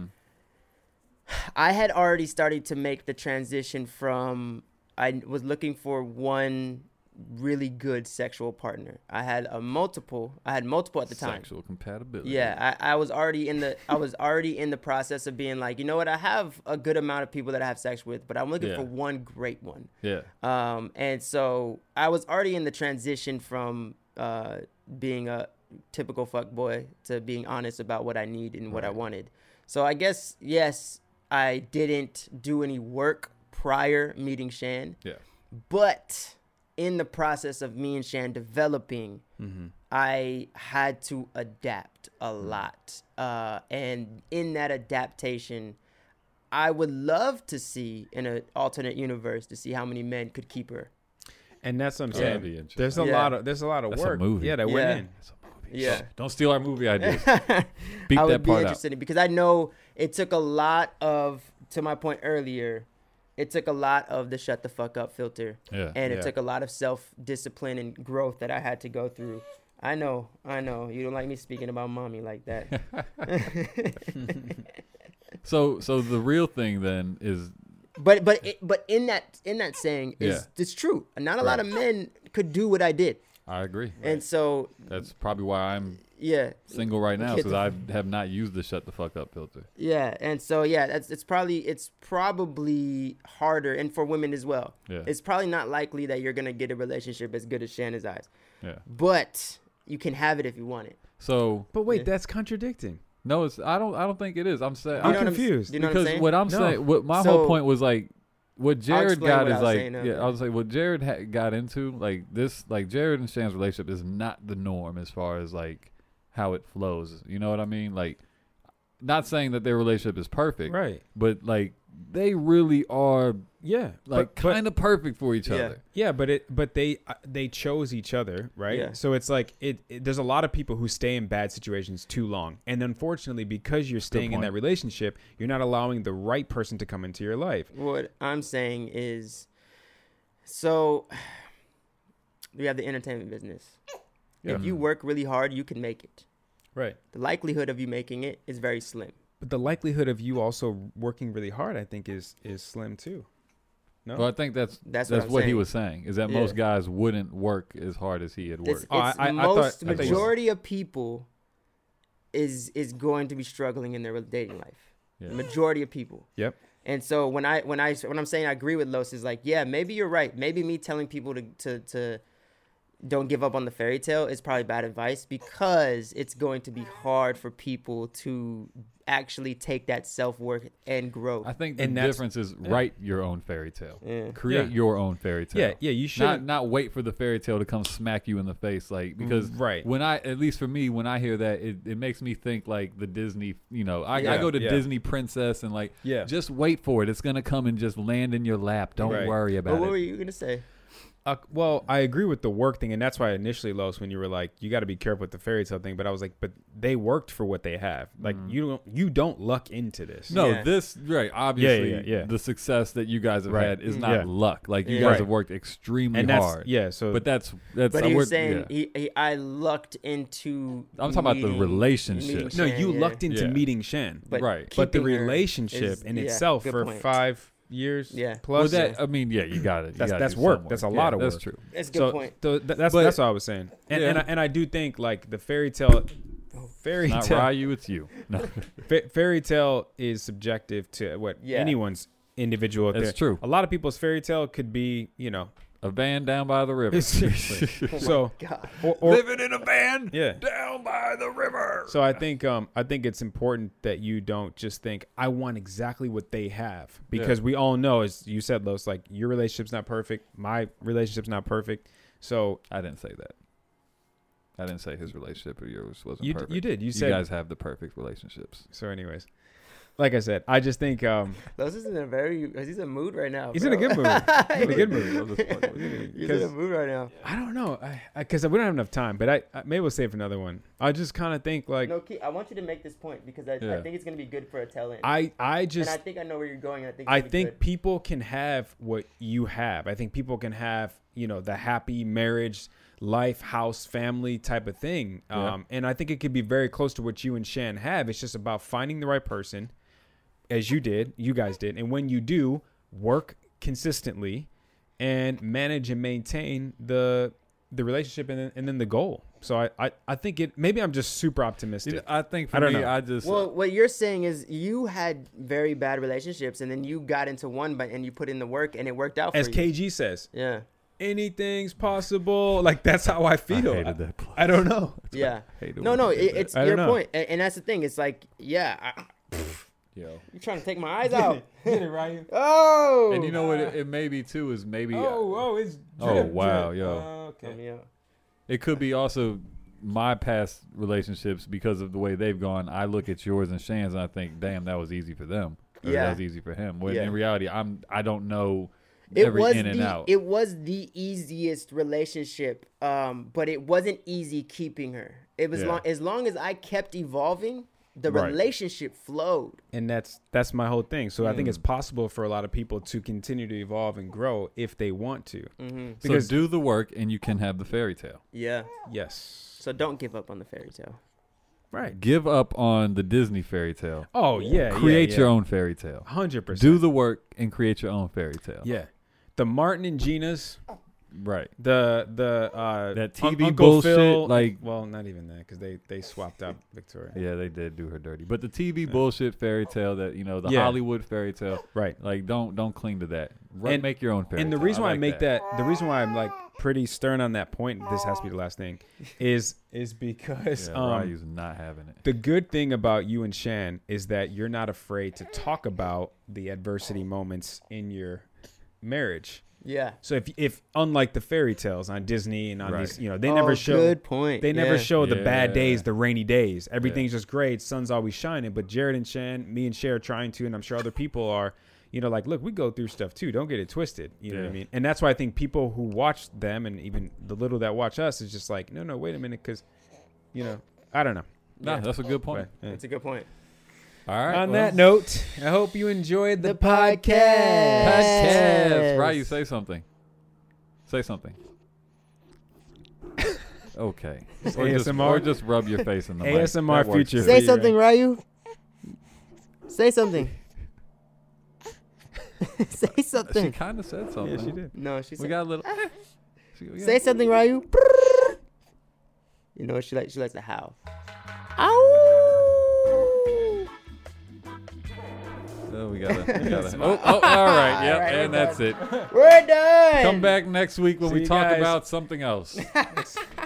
I had already started to make the transition from I was looking for one really good sexual partner. I had multiple at the time. Sexual compatibility. Yeah, I was already in the process of being like, you know what, I have a good amount of people that I have sex with, but I'm looking for one great one. Yeah. And so I was already in the transition from being a typical fuckboy to being honest about what I need and what I wanted. So I guess yes, I didn't do any work prior meeting Shan. Yeah. But in the process of me and Shan developing, I had to adapt a lot. And in that adaptation, I would love to see in an alternate universe to see how many men could keep her. And that's what I'm saying. That'd be There's a lot of That's work. a movie. Yeah, that went in. Yeah. Don't steal our movie ideas. Beat I would that be part interested out. in, because I know it took a lot of, to my point earlier, it took a lot of the shut the fuck up filter. Yeah. And it Yeah. took a lot of self-discipline and growth that I had to go through. I know. You don't like me speaking about mommy like that. So the real thing then is But in that saying is Yeah. it's true. Not a lot of men could do what I did. I agree. And so That's probably why I'm yeah. single right now, Get because the- I have not used the shut the fuck up filter. Yeah, and so yeah, it's probably harder, and for women as well. Yeah. It's probably not likely that you're gonna get a relationship as good as Shannon's eyes, Yeah. but you can have it if you want it. So But wait, Yeah. that's contradicting. no, it's I don't think it is. I'm saying I'm You know what confused. You know because what I'm saying? what I'm No. saying, what my So- whole point was like, what Jared explain got what I is was like, saying now. yeah, I was like, what Jared got into, like this, like Jared and Shan's relationship is not the norm as far as like how it flows. You know what I mean? Like, not saying that their relationship is perfect, Right. but like they really are Yeah. like kind of perfect for each Yeah. other. Yeah, but they chose each other, right? Yeah. So it's like there's a lot of people who stay in bad situations too long, and unfortunately, because you're staying in point. that relationship, you're not allowing the right person to come into your life. What I'm saying is, so we have the entertainment business. Yeah. If you work really hard, you can make it. Right. The likelihood of you making it is very slim. But the likelihood of you also working really hard, I think, is slim too. No. Well, I think that's That's what, what I'm he saying. was saying, is that Yeah. most guys wouldn't work as hard as he had It's, worked. Oh, it's I most thought- I thought you- majority of people is going to be struggling in their dating life. Yeah. The majority of people. Yep. And so when I'm saying I agree with Los, is like, yeah, maybe you're right. Maybe me telling people to don't give up on the fairy tale is probably bad advice, because it's going to be hard for people to actually take that self-work and growth. I think the And that's- difference is write your own fairy tale. Yeah. Create Yeah. your own fairy tale. Yeah, you should. Not wait for the fairy tale to come smack you in the face, like, because Right. when at least for me, when I hear that, it makes me think like the Disney, I Yeah, go to yeah. Disney princess and like, Yeah. just wait for it. It's gonna come and just land in your lap. Don't Right. worry But about what it. were you going to say? Well, I agree with the work thing, and that's why initially, Los, when you were like, you got to be careful with the fairy tale thing. But I was like, but they worked for what they have. Like you don't luck into this. No, Yeah. this right. Obviously, yeah. the success that you guys have Right. had is Mhm. not Yeah. luck. Like you Yeah. guys Right. have worked extremely and that's hard. yeah. So But that's. But I he was would- saying yeah. I lucked into. I'm talking about the meeting- relationship. meeting no, Shan, you yeah. lucked into Yeah. meeting Shan, But Right. but the keeping her relationship is- in yeah, itself good for point. 5 years, Yeah. plus. Well, you got it. That's work. That's a lot of That's work. true. That's a good So point. that's But- that's what I was saying, and Yeah. and I do think like the fairy tale, Not Ryu, it's you. No. fairy tale is subjective to what Yeah. anyone's individual. That's there. true. A lot of people's fairy tale could be, A van down by the river. seriously. Oh so God. or Living in a van yeah. down by the river. So I think it's important that you don't just think I want exactly what they have, because we all know, as you said, Los, like your relationship's not perfect, my relationship's not perfect. So I didn't say that. I didn't say his relationship or yours wasn't you perfect. you did. You You said guys have the perfect relationships. so. Anyways, like I said, I just think Los is in a very. He's in a mood right now. he's in a bro. good mood. He's in a good mood. He's in a mood right now. I don't know, because we don't have enough time, but I maybe we'll save another one. I just kind of think like No, I want you to make this point, because I Yeah. think it's gonna be good for a tell-in. I just and I think I know where you're going. And I think. I it's gonna be think good. people can have what you have. I think people can have, the happy marriage, life, house, family type of thing. Yeah. And I think it could be very close to what you and Shan have. It's just about finding the right person, as you guys did. And when you do, work consistently and manage and maintain the relationship and then the goal. So I think maybe I'm just super optimistic. I think for I don't me, know. I just Well, what you're saying is you had very bad relationships, and then you got into one, and you put in the work, and it worked out for As you. KG says, Yeah. anything's possible. Like that's how I feel. hated that play. I don't know. Yeah. hated No, when no, you did that. it's I your don't know. point. And that's the thing. It's like, yeah, Yo. you're trying to take my eyes out. Get it, Ryan. Oh. And you know what it may be too is maybe It's Oh, wow, yo. Come here. it could be also my past relationships, because of the way they've gone. I look at yours and Shan's and I think, damn, that was easy for them. Or Yeah. that was easy for him. When Yeah. in reality, I don't know every in and out. It was the easiest relationship, but it wasn't easy keeping her. It was as long as I kept evolving, the relationship flowed. And that's my whole thing. So I think it's possible for a lot of people to continue to evolve and grow if they want to. Mm-hmm. Because do the work and you can have the fairy tale. Yeah. Yes. So don't give up on the fairy tale. Right. Give up on the Disney fairy tale. Oh, yeah. Create your own fairy tale. 100%. Do the work and create your own fairy tale. Yeah. The Martin and Gina's. Right. That TV Uncle bullshit. Phil, like, well, not even that, because they swapped out Victoria. Yeah, they did do her dirty. But the TV bullshit fairy tale, that the Hollywood fairy tale, right? Like, don't cling to that. Make your own fairy tale. And the reason why I make that, the reason why I'm like pretty stern on that point, this has to be the last thing, is because Ryu's not having it. The good thing about you and Shan is that you're not afraid to talk about the adversity moments in your marriage. Yeah. So if unlike the fairy tales on Disney and on these, they never show. Good point. They never show the bad days, the rainy days. Everything's just great. Sun's always shining. But Jared and Shan, me and Cher are trying to, and I'm sure other people are. Like, look, we go through stuff too. Don't get it twisted. You know what I mean? And that's why I think people who watch them, and even the little that watch us, is just like, no, wait a minute, because, I don't know. Nah, that's a good point. That's a good point. All right. On that note, I hope you enjoyed the podcast. Ryu, say something. Say something. Okay. Or just rub your face in the mic. ASMR future. Say something, Ryu. Say something. Say something. She kind of said something. Yeah, she did. No, she said. We got a little. Say something, Ryu. You know what she likes? She likes to howl. Ow! Oh, we gotta. All right. Yep. Right, and that's it. We're done. Come back next week when we talk about something else.